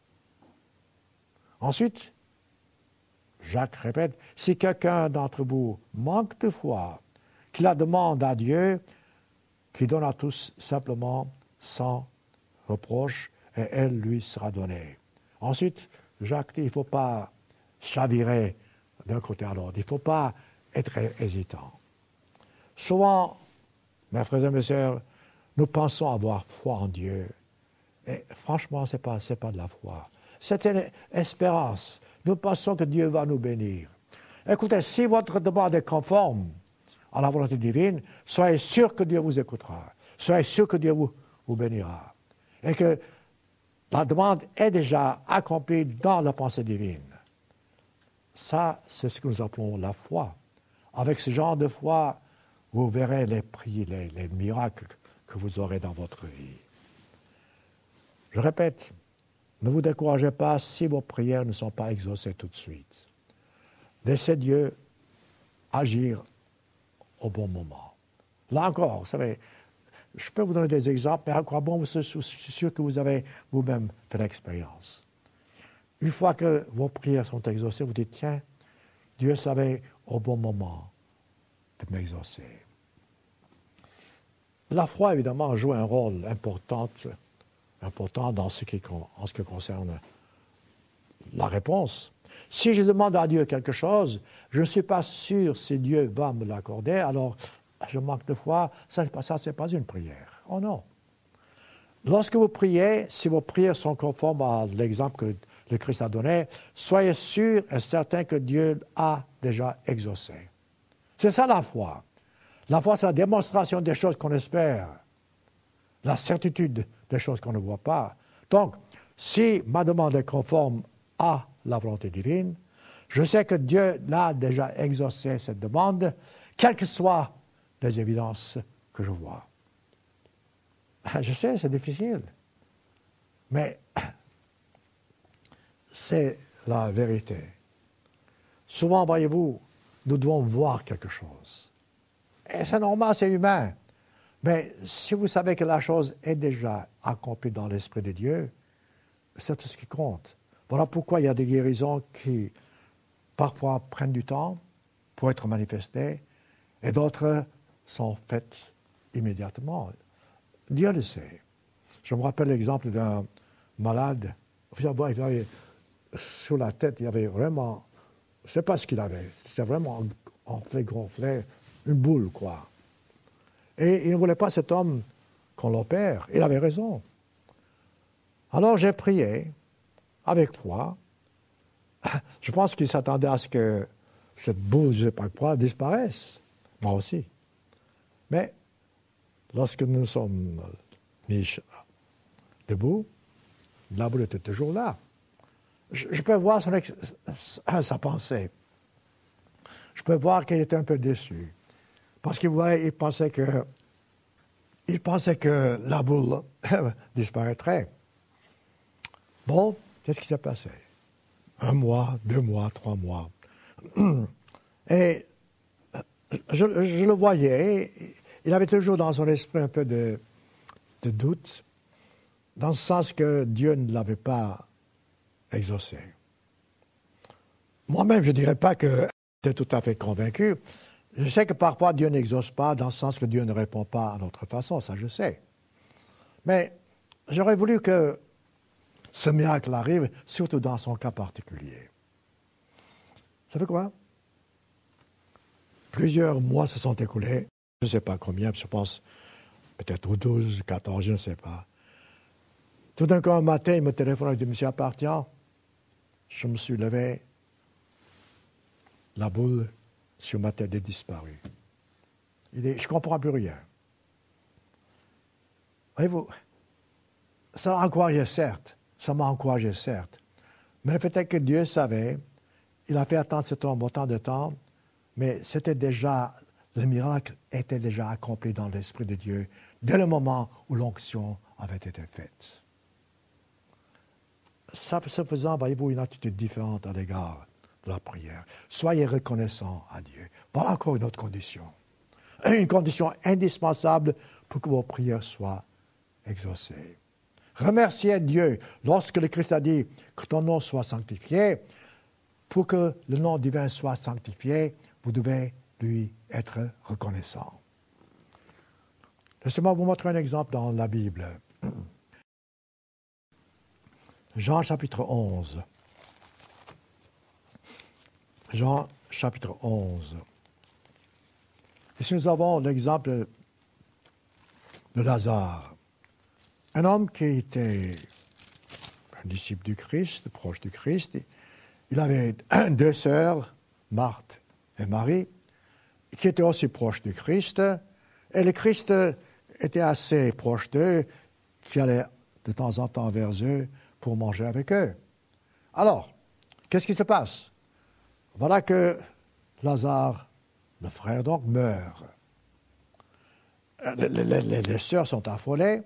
Ensuite, Jacques répète, si quelqu'un d'entre vous manque de foi, qu'il la demande à Dieu, qui donne à tous simplement sans reproche, et elle lui sera donnée. Ensuite, Jacques dit, il ne faut pas chavirer d'un côté à l'autre. Il ne faut pas être hésitant. Souvent, mes frères et mes sœurs, nous pensons avoir foi en Dieu. Et franchement, ce n'est pas, c'est pas de la foi. C'est une espérance. Nous pensons que Dieu va nous bénir. Écoutez, si votre demande est conforme à la volonté divine, soyez sûr que Dieu vous écoutera. Soyez sûr que Dieu vous, vous bénira. Et que la demande est déjà accomplie dans la pensée divine. Ça, c'est ce que nous appelons la foi. Avec ce genre de foi, vous verrez les prix, les, les miracles que vous aurez dans votre vie. Je répète, ne vous découragez pas si vos prières ne sont pas exaucées tout de suite. Laissez Dieu agir au bon moment. Là encore, vous savez, je peux vous donner des exemples, mais à quoi bon, je suis sûr que vous avez vous-même fait l'expérience. Une fois que vos prières sont exaucées, vous dites, tiens, Dieu savait au bon moment de m'exaucer. La foi, évidemment, joue un rôle important, important dans ce qui, en ce qui concerne la réponse. Si je demande à Dieu quelque chose, je ne suis pas sûr si Dieu va me l'accorder, alors je manque de foi, ça, ça ce n'est pas une prière. Oh non. Lorsque vous priez, si vos prières sont conformes à l'exemple que le Christ a donné, soyez sûr et certain que Dieu a déjà exaucé. C'est ça la foi. La foi, c'est la démonstration des choses qu'on espère, la certitude des choses qu'on ne voit pas. Donc, si ma demande est conforme à la volonté divine, je sais que Dieu l'a déjà exaucé cette demande, quelles que soient les évidences que je vois. Je sais, c'est difficile, mais c'est la vérité. Souvent, voyez-vous, nous devons voir quelque chose. Et c'est normal, c'est humain. Mais si vous savez que la chose est déjà accomplie dans l'Esprit de Dieu, c'est tout ce qui compte. Voilà pourquoi il y a des guérisons qui, parfois, prennent du temps pour être manifestées, et d'autres sont faites immédiatement. Dieu le sait. Je me rappelle l'exemple d'un malade. Il avait, sur la tête, il y avait vraiment, je ne sais pas ce qu'il avait, c'était vraiment enflé, gonflé, une boule, quoi. Et il ne voulait pas, cet homme, qu'on l'opère. Il avait raison. Alors j'ai prié, avec foi. Je pense qu'il s'attendait à ce que cette boule, je ne sais pas quoi, disparaisse. Moi aussi. Mais, lorsque nous sommes mis debout, la boule était toujours là. Je, je peux voir son ex, sa pensée. Je peux voir qu'il était un peu déçu. Parce qu'il voyait, il pensait que, il pensait que la boule disparaîtrait. Bon, qu'est-ce qui s'est passé? Un mois, deux mois, trois mois. Et je, je le voyais, il avait toujours dans son esprit un peu de, de doute, dans le sens que Dieu ne l'avait pas exaucé. Moi-même, je ne dirais pas que j'étais tout à fait convaincu. Je sais que parfois Dieu n'exauce pas dans le sens que Dieu ne répond pas à notre façon, ça je sais. Mais j'aurais voulu que ce miracle arrive, surtout dans son cas particulier. Vous savez quoi? Plusieurs mois se sont écoulés, je ne sais pas combien, je pense peut-être au douze, quatorze, je ne sais pas. Tout d'un coup, un matin, il me téléphone, il dit, Monsieur Appartient, je me suis levé, la boule sur ma tête est disparue. Il dit, je ne comprends plus rien. Voyez-vous, ça m'a encouragé, certes, ça m'a encouragé, certes, mais le fait est que Dieu savait, il a fait attendre cet homme autant de temps, mais c'était déjà, le miracle était déjà accompli dans l'Esprit de Dieu dès le moment où l'onction avait été faite. Ça, ce faisant, voyez-vous, une attitude différente à l'égard de la prière. Soyez reconnaissants à Dieu. Voilà encore une autre condition. Une condition indispensable pour que vos prières soient exaucées. Remerciez Dieu lorsque le Christ a dit que ton nom soit sanctifié. Pour que le nom divin soit sanctifié, vous devez lui être reconnaissant. Laissez-moi vous montrer un exemple dans la Bible. Jean chapitre onze. Jean chapitre onze. Ici nous avons l'exemple de Lazare, un homme qui était un disciple du Christ, proche du Christ. Il avait deux sœurs, Marthe et Marie, qui étaient aussi proches du Christ, et le Christ était assez proche d'eux, qui allait de temps en temps vers eux pour manger avec eux. Alors, qu'est-ce qui se passe? Voilà que Lazare, le frère donc, meurt. Les, les, les, les sœurs sont affolées.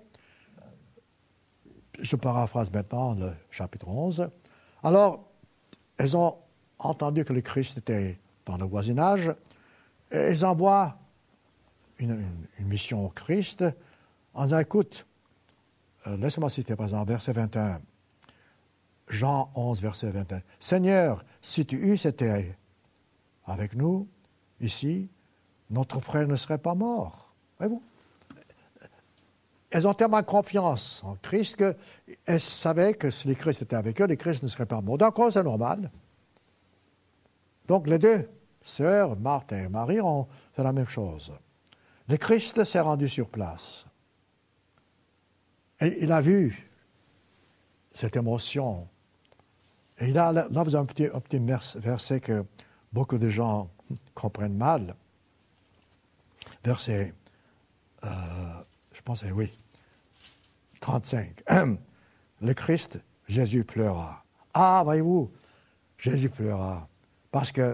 Je paraphrase maintenant le chapitre onze. Alors, elles ont entendu que le Christ était dans le voisinage. Et elles envoient une, une, une mission au Christ en disant, écoute, euh, laissez-moi citer par exemple, verset vingt et un. Jean onze, verset vingt et un. Seigneur, si tu eusses été avec nous, ici, notre frère ne serait pas mort. Voyez-vous? Elles ont tellement confiance en Christ qu'elles savaient que si le Christ était avec eux, le Christ ne serait pas mort. Donc, c'est normal. Donc les deux sœurs, Marthe et Marie, ont fait la même chose. Le Christ s'est rendu sur place. Et il a vu cette émotion. Et il a, là, vous avez un petit, un petit verset que beaucoup de gens comprennent mal. Verset, euh, je pense, oui, trente-cinq. Le Christ, Jésus pleura. Ah, voyez-vous, Jésus pleura. Parce que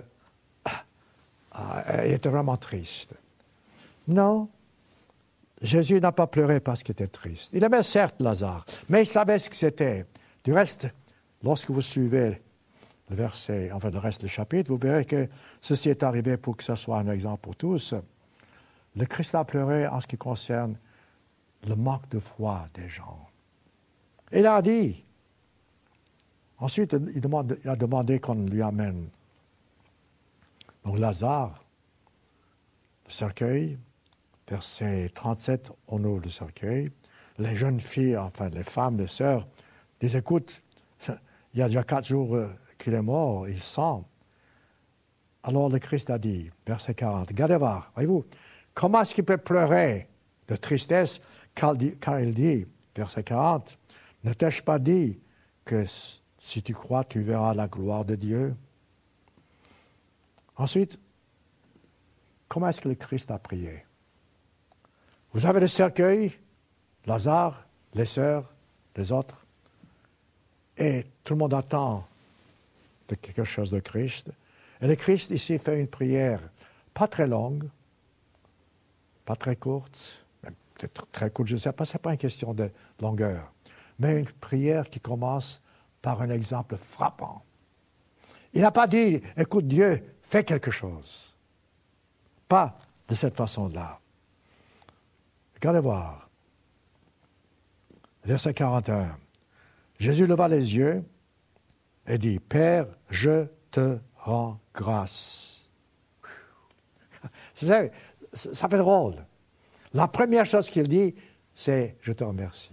ah, il était vraiment triste. Non, Jésus n'a pas pleuré parce qu'il était triste. Il aimait certes Lazare, mais il savait ce que c'était. Du reste, lorsque vous suivez le verset, enfin le reste du chapitre, vous verrez que ceci est arrivé pour que ce soit un exemple pour tous. Le Christ a pleuré en ce qui concerne le manque de foi des gens. Il a dit, ensuite il, demande, il a demandé qu'on lui amène donc Lazare, le cercueil, verset trente-sept, on ouvre le cercueil. Les jeunes filles, enfin les femmes, les sœurs, disent, écoute, il y a déjà quatre jours qu'il est mort, il sent. Alors le Christ a dit, verset quarante, regardez voir, voyez-vous, comment est-ce qu'il peut pleurer de tristesse car il dit, verset quarante, ne t'ai-je pas dit que si tu crois, tu verras la gloire de Dieu? Ensuite, comment est-ce que le Christ a prié? Vous avez le cercueil, Lazare, les sœurs, les autres, et tout le monde attend de quelque chose de Christ. Et le Christ ici fait une prière pas très longue, pas très courte, peut-être très courte, je ne sais pas, ce n'est pas une question de longueur, mais une prière qui commence par un exemple frappant. Il n'a pas dit, écoute Dieu, fais quelque chose. Pas de cette façon-là. Regardez voir. Verset quarante et un. Jésus leva les yeux et dit, Père, je te rends grâce. Vous savez, ça fait drôle. La première chose qu'il dit, c'est, je te remercie.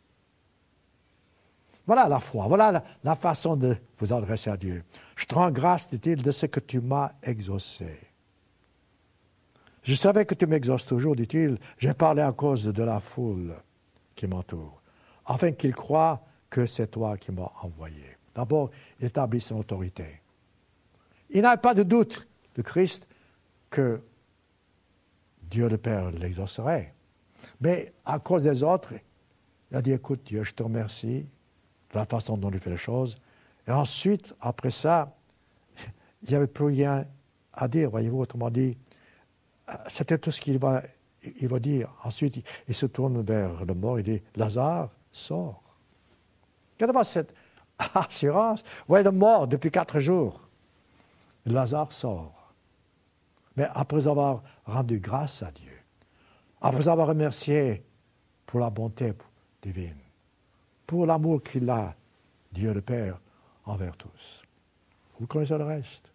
Voilà la foi, voilà la, la façon de vous adresser à Dieu. Je te rends grâce, dit-il, de ce que tu m'as exaucé. Je savais que tu m'exauces toujours, dit-il. J'ai parlé à cause de la foule qui m'entoure, afin qu'ils croient que c'est toi qui m'as envoyé. D'abord, il établit son autorité. Il n'a pas de doute, le Christ, que Dieu le Père l'exaucerait. Mais à cause des autres, il a dit, écoute Dieu, je te remercie de la façon dont tu fais les choses. Et ensuite, après ça, il n'y avait plus rien à dire, voyez-vous, autrement dit, c'était tout ce qu'il va, il va dire. Ensuite, il, il se tourne vers le mort, il dit, Lazare, sors. Regardez-moi cette assurance. Vous voyez le mort depuis quatre jours. Lazare sort. Mais après avoir rendu grâce à Dieu, après avoir remercié pour la bonté divine, pour l'amour qu'il a, Dieu le Père, envers tous. Vous connaissez le reste.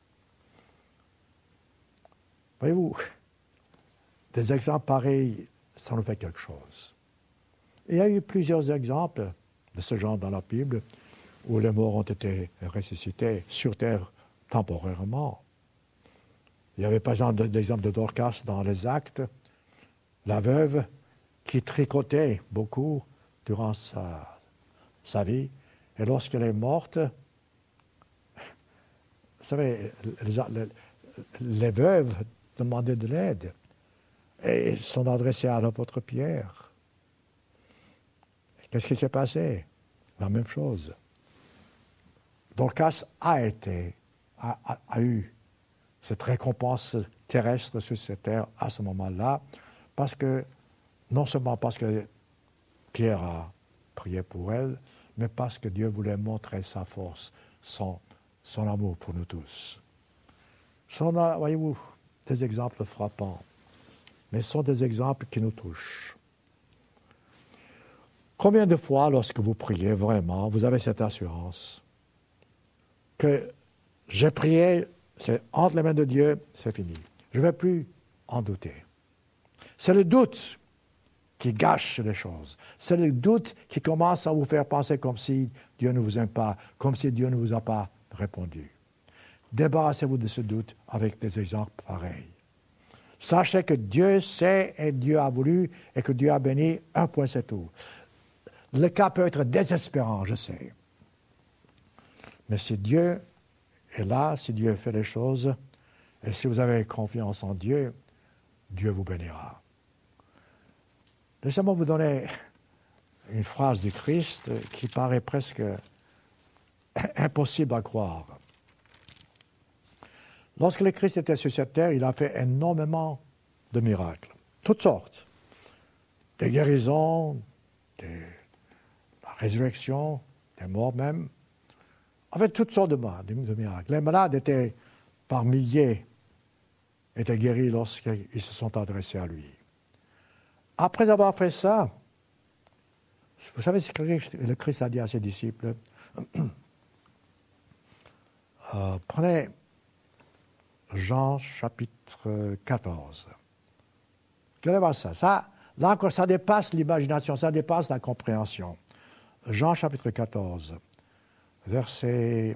Voyez-vous, des exemples pareils, ça nous fait quelque chose. Il y a eu plusieurs exemples de ce genre dans la Bible où les morts ont été ressuscités sur terre temporairement. Il y avait par exemple l'exemple de Dorcas dans les Actes, la veuve qui tricotait beaucoup durant sa, sa vie, et lorsqu'elle est morte, vous savez, les, les veuves demandaient de l'aide et sont adressées à l'apôtre Pierre. Qu'est-ce qui s'est passé? La même chose. Dorcas a été, a, a, a eu cette récompense terrestre sur cette terre à ce moment-là, parce que, non seulement parce que Pierre a prié pour elle, mais parce que Dieu voulait montrer sa force, son, son amour pour nous tous. Ce sont, voyez-vous, des exemples frappants, mais ce sont des exemples qui nous touchent. Combien de fois, lorsque vous priez vraiment, vous avez cette assurance que j'ai prié, c'est entre les mains de Dieu, c'est fini. Je ne vais plus en douter. C'est le doute qui gâche les choses. C'est le doute qui commence à vous faire penser comme si Dieu ne vous aime pas, comme si Dieu ne vous a pas répondu. Débarrassez-vous de ce doute avec des exemples pareils. Sachez que Dieu sait et Dieu a voulu et que Dieu a béni, un point c'est tout. Le cas peut être désespérant, je sais. Mais si Dieu est là, si Dieu fait les choses, et si vous avez confiance en Dieu, Dieu vous bénira. Laissez-moi vous donner une phrase du Christ qui paraît presque impossible à croire. Lorsque le Christ était sur cette terre, il a fait énormément de miracles, toutes sortes. Des guérisons, des, la résurrection, des morts même. En fait, toutes sortes de, de miracles. Les malades étaient par milliers, étaient guéris lorsqu'ils se sont adressés à lui. Après avoir fait ça, vous savez ce que le Christ a dit à ses disciples? euh, Prenez Jean chapitre quatorze. Regardez voir ça. ça. Là encore, ça dépasse l'imagination, ça dépasse la compréhension. Jean chapitre quatorze, verset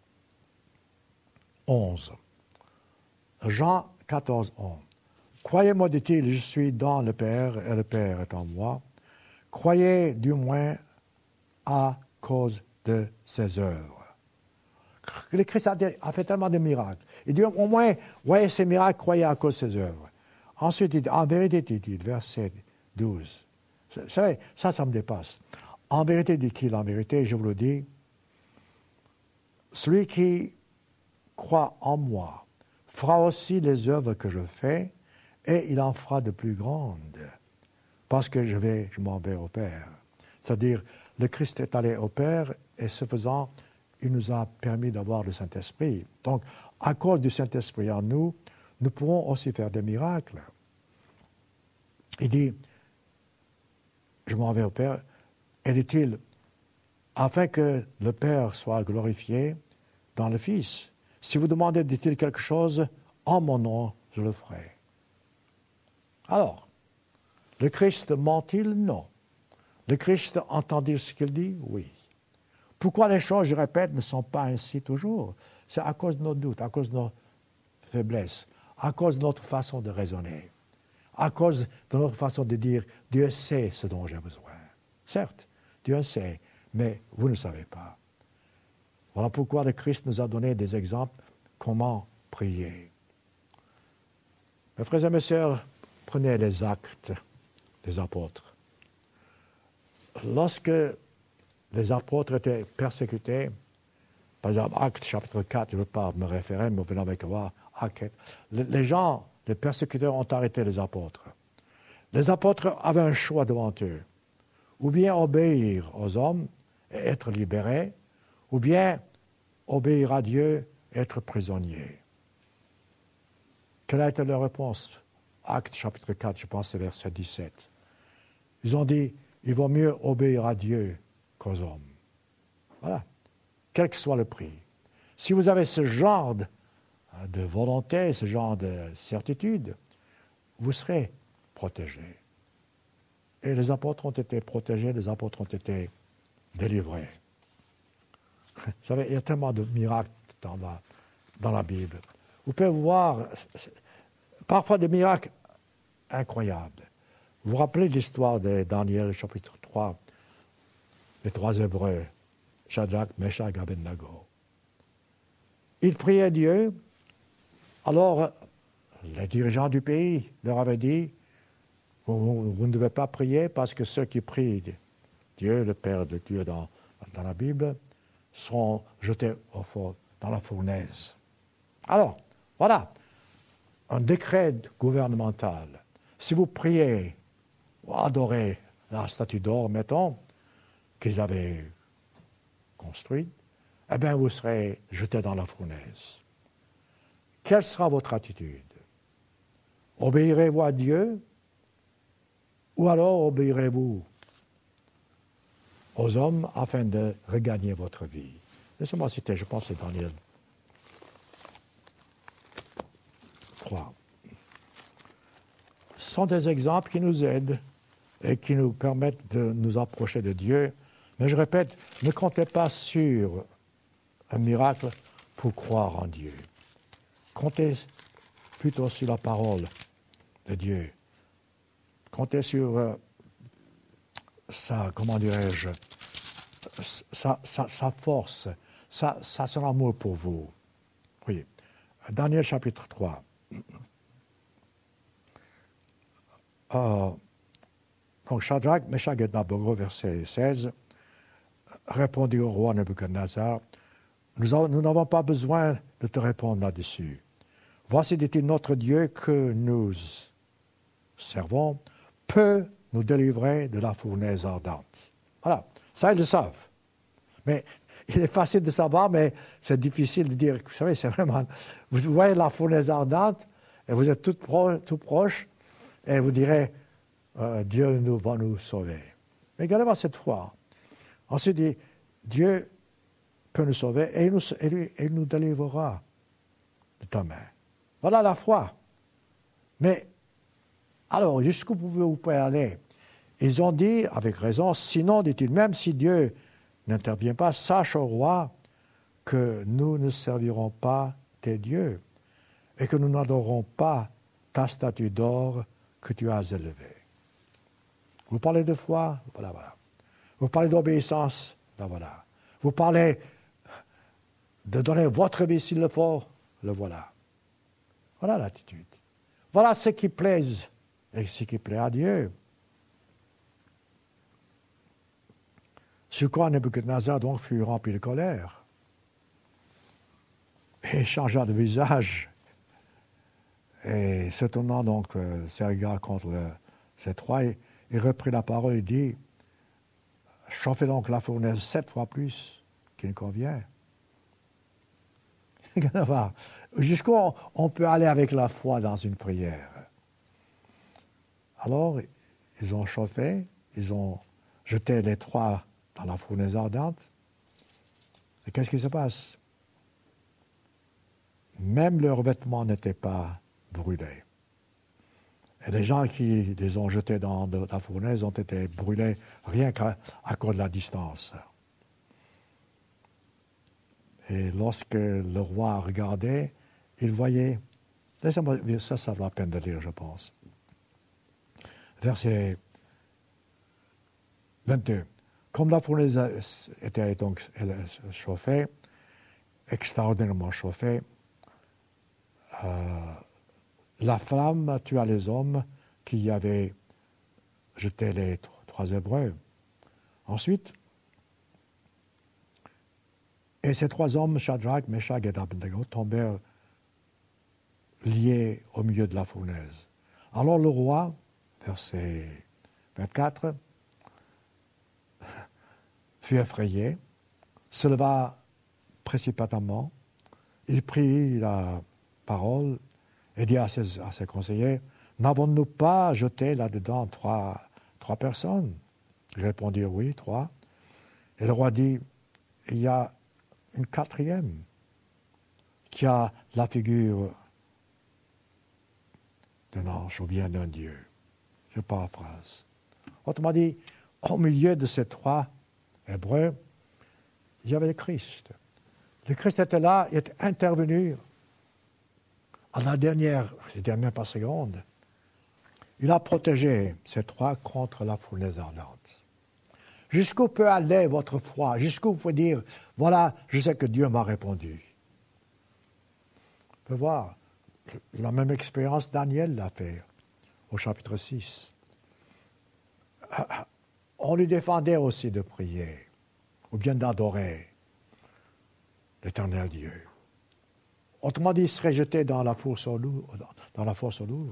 onze. Jean quatorze, onze. Croyez-moi, dit-il, je suis dans le Père et le Père est en moi. Croyez du moins à cause de ses œuvres. Le Christ a fait tellement de miracles. Il dit au moins, voyez ces miracles, croyez à cause de ses œuvres. Ensuite, il dit, en vérité, dit-il, verset douze. Vous savez, ça, ça me dépasse. En vérité, dit-il, en vérité, je vous le dis, celui qui croit en moi fera aussi les œuvres que je fais, et il en fera de plus grandes, parce que je vais, je m'en vais au Père. C'est-à-dire, le Christ est allé au Père, et ce faisant, il nous a permis d'avoir le Saint-Esprit. Donc, à cause du Saint-Esprit en nous, nous pourrons aussi faire des miracles. Il dit, je m'en vais au Père, et dit-il, afin que le Père soit glorifié dans le Fils. Si vous demandez, dit-il, quelque chose, en mon nom, je le ferai. Alors, le Christ ment-il? Non. Le Christ entend dire ce qu'il dit? Oui. Pourquoi les choses, je répète, ne sont pas ainsi toujours? C'est à cause de nos doutes, à cause de nos faiblesses, à cause de notre façon de raisonner, à cause de notre façon de dire « Dieu sait ce dont j'ai besoin ». Certes, Dieu sait, mais vous ne savez pas. Voilà pourquoi le Christ nous a donné des exemples comment prier. Mes frères et mes sœurs, prenez les actes des apôtres. Lorsque les apôtres étaient persécutés, par exemple, Actes chapitre quatre, je ne veux pas me référer, mais vous venez avec moi, Actes. Les gens, les persécuteurs ont arrêté les apôtres. Les apôtres avaient un choix devant eux. Ou bien obéir aux hommes et être libérés, ou bien obéir à Dieu et être prisonniers. Quelle a été leur réponse? Actes chapitre quatre, je pense, c'est verset dix-sept. Ils ont dit, il vaut mieux obéir à Dieu qu'aux hommes. Voilà. Quel que soit le prix. Si vous avez ce genre de, de volonté, ce genre de certitude, vous serez protégés. Et les apôtres ont été protégés, les apôtres ont été délivrés. Vous savez, il y a tellement de miracles dans la, dans la Bible. Vous pouvez voir parfois des miracles incroyables. Vous vous rappelez l'histoire de Daniel, chapitre trois, les trois Hébreux, Shadrach, Meshach, Abednego. Ils priaient Dieu, alors les dirigeants du pays leur avaient dit, vous, vous ne devez pas prier parce que ceux qui prient Dieu, le Père de Dieu dans, dans la Bible, seront jetés au feu, dans la fournaise. Alors, voilà, un décret gouvernemental. Si vous priez ou adorez la statue d'or, mettons, qu'ils avaient construite, eh bien, vous serez jeté dans la fournaise. Quelle sera votre attitude? Obéirez-vous à Dieu ou alors obéirez-vous aux hommes afin de regagner votre vie? Laissez-moi citer, je pense que c'est Daniel trois. Ce sont des exemples qui nous aident et qui nous permettent de nous approcher de Dieu. Mais je répète, ne comptez pas sur un miracle pour croire en Dieu. Comptez plutôt sur la parole de Dieu. Comptez sur euh, sa, comment dirais-je, sa, sa, sa force, sa, sa, son amour pour vous. Oui. Daniel chapitre trois. Euh, donc Shadrach, Meshach et Abednego, verset seize, répondit au roi Nebuchadnezzar, nous, nous n'avons pas besoin de te répondre là-dessus. Voici, dit-il, notre Dieu que nous servons peut nous délivrer de la fournaise ardente. Voilà, ça ils le savent. Mais il est facile de savoir, mais c'est difficile de dire. Vous savez, c'est vraiment... Vous voyez la fournaise ardente, et vous êtes tout, pro, tout proche, et vous direz, euh, Dieu nous, va nous sauver. Mais regardez-moi cette foi. Ensuite, dit, Dieu peut nous sauver, et il nous, et il nous délivrera de ta main. Voilà la foi. Mais, alors, jusqu'où vous pouvez aller? Ils ont dit, avec raison, sinon, dit-il, même si Dieu n'intervient pas, sache au roi que nous ne servirons pas tes dieux et que nous n'adorerons pas ta statue d'or que tu as élevée. Vous parlez de foi? Voilà, voilà. Vous parlez d'obéissance? Là, voilà. Vous parlez de donner votre vie s'il le faut? Le voilà. Voilà l'attitude. Voilà ce qui plaît et ce qui plaît à Dieu. Sur quoi Nebuchadnezzar donc fut rempli de colère et changea de visage. Et se tournant donc euh, ses regards contre euh, ces trois, il, il reprit la parole et dit, chauffez donc la fournaise sept fois plus qu'il ne convient. Jusqu'où on, on peut aller avec la foi dans une prière. Alors, ils ont chauffé, ils ont jeté les trois dans la fournaise ardente. Et qu'est-ce qui se passe? Même leurs vêtements n'étaient pas brûlés. Et les gens qui les ont jetés dans la fournaise ont été brûlés rien qu'à à cause de la distance. Et lorsque le roi regardait, il voyait... Laissez-moi, ça, ça vaut la peine de lire, je pense. Verset vingt-deux. Comme la fournaise était donc chauffée, extraordinairement chauffée, euh, la flamme tua les hommes qui y avaient jeté les trois Hébreux. Ensuite, et ces trois hommes, Shadrach, Meshach et Abednego, tombèrent liés au milieu de la fournaise. Alors le roi, verset vingt-quatre, fut effrayé, se leva précipitamment, il prit la parole et dit à ses, à ses conseillers, « N'avons-nous pas jeté là-dedans trois, trois personnes ?» Ils répondirent « Oui, trois. » Et le roi dit, « Il y a une quatrième qui a la figure d'un ange ou bien d'un Dieu. » Je paraphrase. Autrement dit, au milieu de ces trois Hébreux, il y avait le Christ. Le Christ était là, il était intervenu à la dernière, c'était même pas seconde. Il a protégé ces trois contre la fournaise ardente. Jusqu'où peut aller votre foi? Jusqu'où vous pouvez dire, voilà, je sais que Dieu m'a répondu. On peut voir, la même expérience, Daniel l'a fait au chapitre six. On lui défendait aussi de prier, ou bien d'adorer l'Éternel Dieu. Autrement dit, il serait jeté dans la fosse aux loups, dans la fosse aux loups,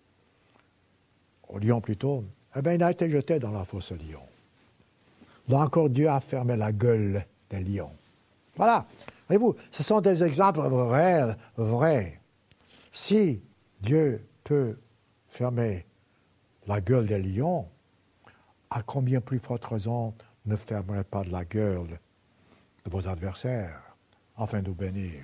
au lion plutôt. Eh bien, il a été jeté dans la fosse aux lions. Là encore, Dieu a fermé la gueule des lions. Voilà. Voyez-vous, ce sont des exemples vrais, vrais. Si Dieu peut fermer la gueule des lions, à combien plus forte raison ne fermerait pas la gueule de vos adversaires, afin de vous bénir?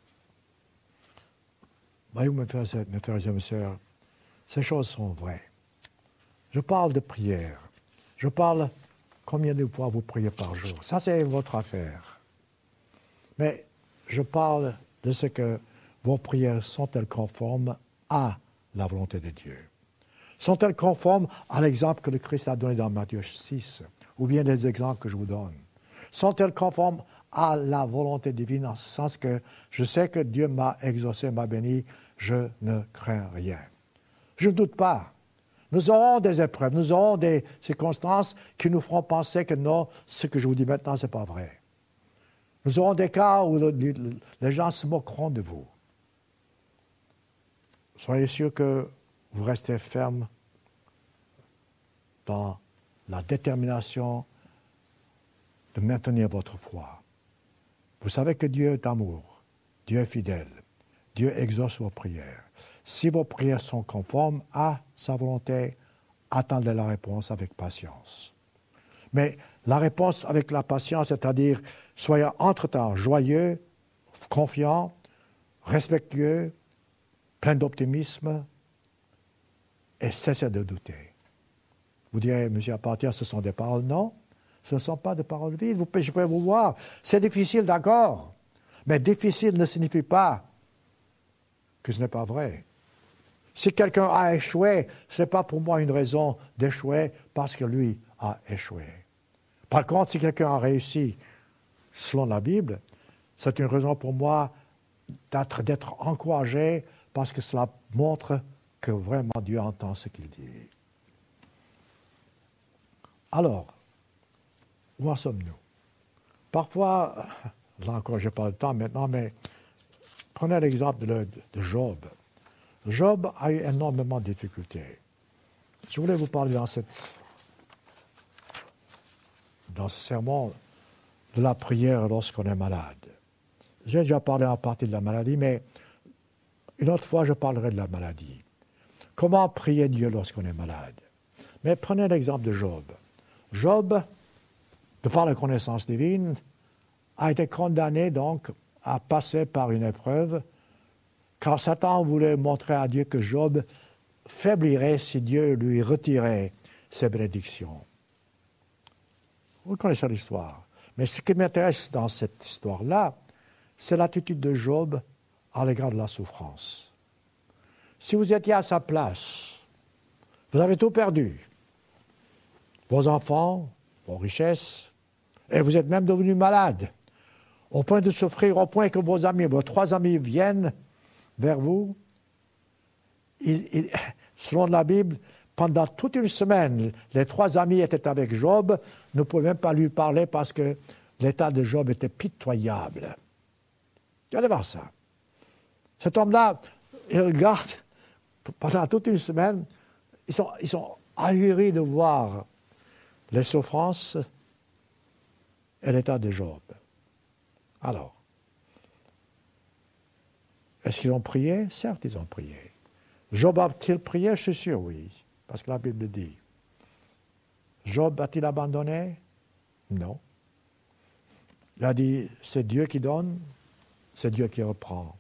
Voyez-vous, mes frères, mes frères et mes sœurs, ces choses sont vraies. Je parle de prière. Je parle combien de fois vous priez par jour. Ça, c'est votre affaire. Mais je parle de ce que vos prières sont-elles conformes à la volonté de Dieu? Sont-elles conformes à l'exemple que le Christ a donné dans Matthieu six, ou bien les exemples que je vous donne? Sont-elles conformes à la volonté divine, en ce sens que je sais que Dieu m'a exaucé, m'a béni, je ne crains rien. Je ne doute pas. Nous aurons des épreuves, nous aurons des circonstances qui nous feront penser que non, ce que je vous dis maintenant, ce n'est pas vrai. Nous aurons des cas où le, le, les gens se moqueront de vous. Soyez sûr que vous restez ferme dans la détermination de maintenir votre foi. Vous savez que Dieu est amour, Dieu est fidèle, Dieu exauce vos prières. Si vos prières sont conformes à sa volonté, attendez la réponse avec patience. Mais la réponse avec la patience, c'est-à-dire soyez entre-temps joyeux, confiant, respectueux, plein d'optimisme et cessez de douter. Vous direz, M. Apartia, ce sont des paroles. Non, ce ne sont pas des paroles vides. Vous, je peux vous voir. C'est difficile, d'accord. Mais difficile ne signifie pas que ce n'est pas vrai. Si quelqu'un a échoué, ce n'est pas pour moi une raison d'échouer parce que lui a échoué. Par contre, si quelqu'un a réussi selon la Bible, c'est une raison pour moi d'être, d'être encouragé parce que cela montre que vraiment Dieu entend ce qu'il dit. Alors, où en sommes-nous? Parfois, là encore, je n'ai pas le temps maintenant, mais prenez l'exemple de, de Job. Job a eu énormément de difficultés. Je voulais vous parler dans, cette, dans ce sermon de la prière lorsqu'on est malade. J'ai déjà parlé en partie de la maladie, mais une autre fois, je parlerai de la maladie. Comment prier Dieu lorsqu'on est malade? Mais prenez l'exemple de Job. Job, de par la connaissance divine, a été condamné donc à passer par une épreuve, car Satan voulait montrer à Dieu que Job faiblirait si Dieu lui retirait ses bénédictions. Vous connaissez l'histoire. Mais ce qui m'intéresse dans cette histoire-là, c'est l'attitude de Job à l'égard de la souffrance. Si vous étiez à sa place, vous avez tout perdu. Vos enfants, vos richesses, et vous êtes même devenu malade, au point de souffrir, au point que vos amis, vos trois amis viennent vers vous. Il, il, selon la Bible, pendant toute une semaine, les trois amis étaient avec Job, ne pouvaient même pas lui parler parce que l'état de Job était pitoyable. Allez voir ça. Cet homme-là, il regarde, pendant toute une semaine, ils sont, ils sont ahuris de voir les souffrances et l'état de Job. Alors, est-ce qu'ils ont prié? Certes, ils ont prié. Job a-t-il prié? Je suis sûr, oui, parce que la Bible dit. Job a-t-il abandonné? Non. Il a dit, c'est Dieu qui donne, c'est Dieu qui reprend.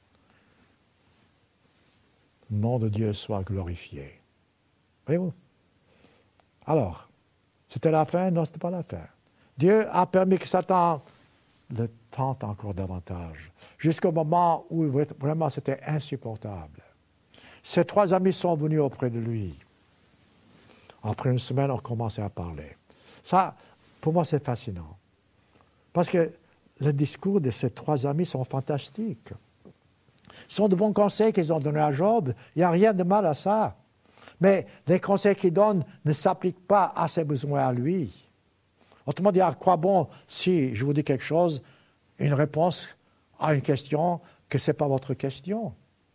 Le nom de Dieu soit glorifié. Voyez-vous? Alors, c'était la fin? Non, ce n'était pas la fin. Dieu a permis que Satan le tente encore davantage, jusqu'au moment où vraiment c'était insupportable. Ses trois amis sont venus auprès de lui. Après une semaine, on commençait à parler. Ça, pour moi, c'est fascinant. Parce que les discours de ces trois amis sont fantastiques. Ce sont de bons conseils qu'ils ont donnés à Job. Il n'y a rien de mal à ça. Mais les conseils qu'ils donnent ne s'appliquent pas à ses besoins à lui. Autrement dit, à quoi bon si je vous dis quelque chose, une réponse à une question, que ce n'est pas votre question?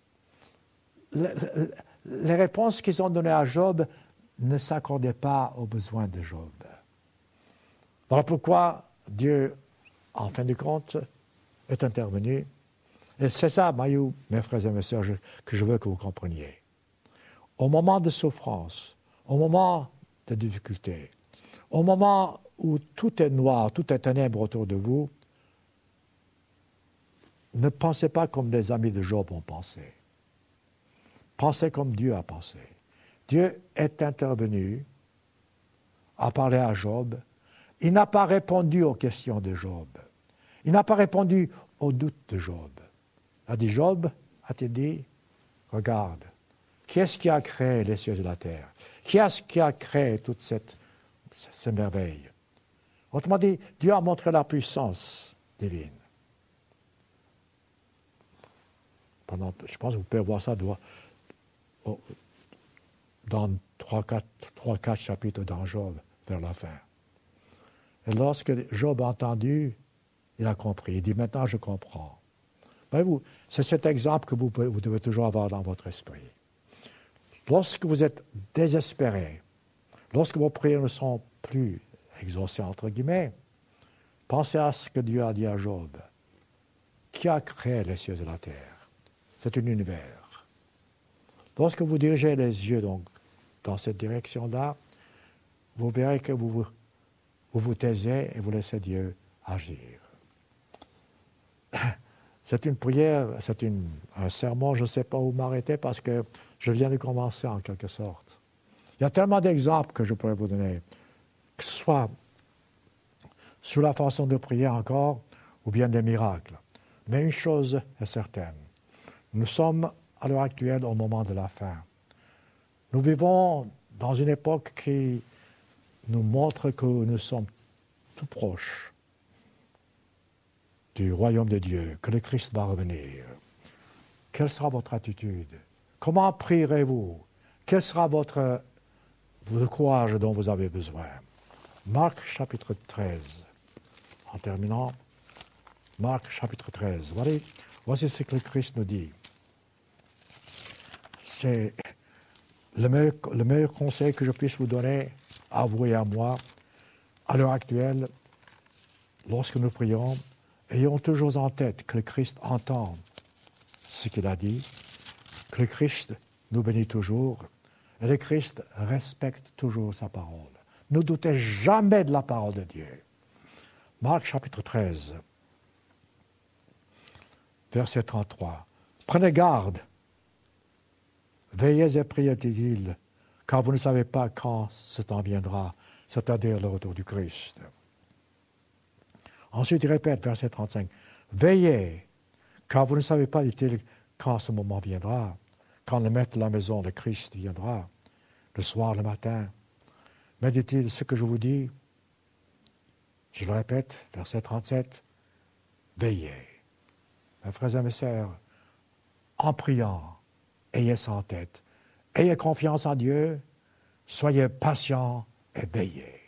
Les réponses qu'ils ont données à Job ne s'accordaient pas aux besoins de Job. Voilà pourquoi Dieu, en fin de compte, est intervenu. Et c'est ça, Mayou, mes frères et mes sœurs, que je veux que vous compreniez. Au moment de souffrance, au moment de difficulté, au moment où tout est noir, tout est ténèbres autour de vous, ne pensez pas comme les amis de Job ont pensé. Pensez comme Dieu a pensé. Dieu est intervenu, a parlé à Job. Il n'a pas répondu aux questions de Job. Il n'a pas répondu au doute de Job. Il a dit, Job, a-t-il dit, regarde, qui est-ce qui a créé les cieux et la terre? Qui est-ce qui a créé toute cette, ces merveilles? Autrement dit, Dieu a montré la puissance divine. Pendant, je pense que vous pouvez voir ça doit, oh, dans trois quatre chapitres dans Job, vers la fin. Et lorsque Job a entendu, il a compris. Il dit, maintenant je comprends. Voyez-vous, c'est cet exemple que vous, pouvez, vous devez toujours avoir dans votre esprit. Lorsque vous êtes désespéré, lorsque vos prières ne sont plus exaucées, entre guillemets, pensez à ce que Dieu a dit à Job. Qui a créé les cieux et la terre? C'est un univers. Lorsque vous dirigez les yeux donc, dans cette direction-là, vous verrez que vous vous, vous vous taisez et vous laissez Dieu agir. C'est une prière, c'est une, un sermon, je ne sais pas où m'arrêter parce que je viens de commencer en quelque sorte. Il y a tellement d'exemples que je pourrais vous donner, que ce soit sous la façon de prier encore ou bien des miracles. Mais une chose est certaine, nous sommes à l'heure actuelle au moment de la fin. Nous vivons dans une époque qui nous montre que nous sommes tout proches du royaume de Dieu, que le Christ va revenir. Quelle sera votre attitude? Comment prierez-vous? Quel sera votre, le courage dont vous avez besoin? Marc chapitre treize. En terminant, Marc chapitre treize. Voici, voici ce que le Christ nous dit. C'est le meilleur, le meilleur conseil que je puisse vous donner, à vous et à moi, à l'heure actuelle, lorsque nous prions, ayons toujours en tête que le Christ entend ce qu'il a dit, que le Christ nous bénit toujours, et le Christ respecte toujours sa parole. Ne doutez jamais de la parole de Dieu. Marc chapitre treize, verset trente-trois. Prenez garde, veillez et priez, dit-il, car vous ne savez pas quand ce temps viendra, c'est-à-dire le retour du Christ. Ensuite, il répète, verset trente-cinq, veillez, car vous ne savez pas, dit-il, quand ce moment viendra, quand le maître de la maison, le Christ, viendra, le soir, le matin. Mais, dit-il, ce que je vous dis, je le répète, verset trente-sept, veillez. Mes frères et mes sœurs, en priant, ayez ça en tête. Ayez confiance en Dieu, soyez patients et veillez.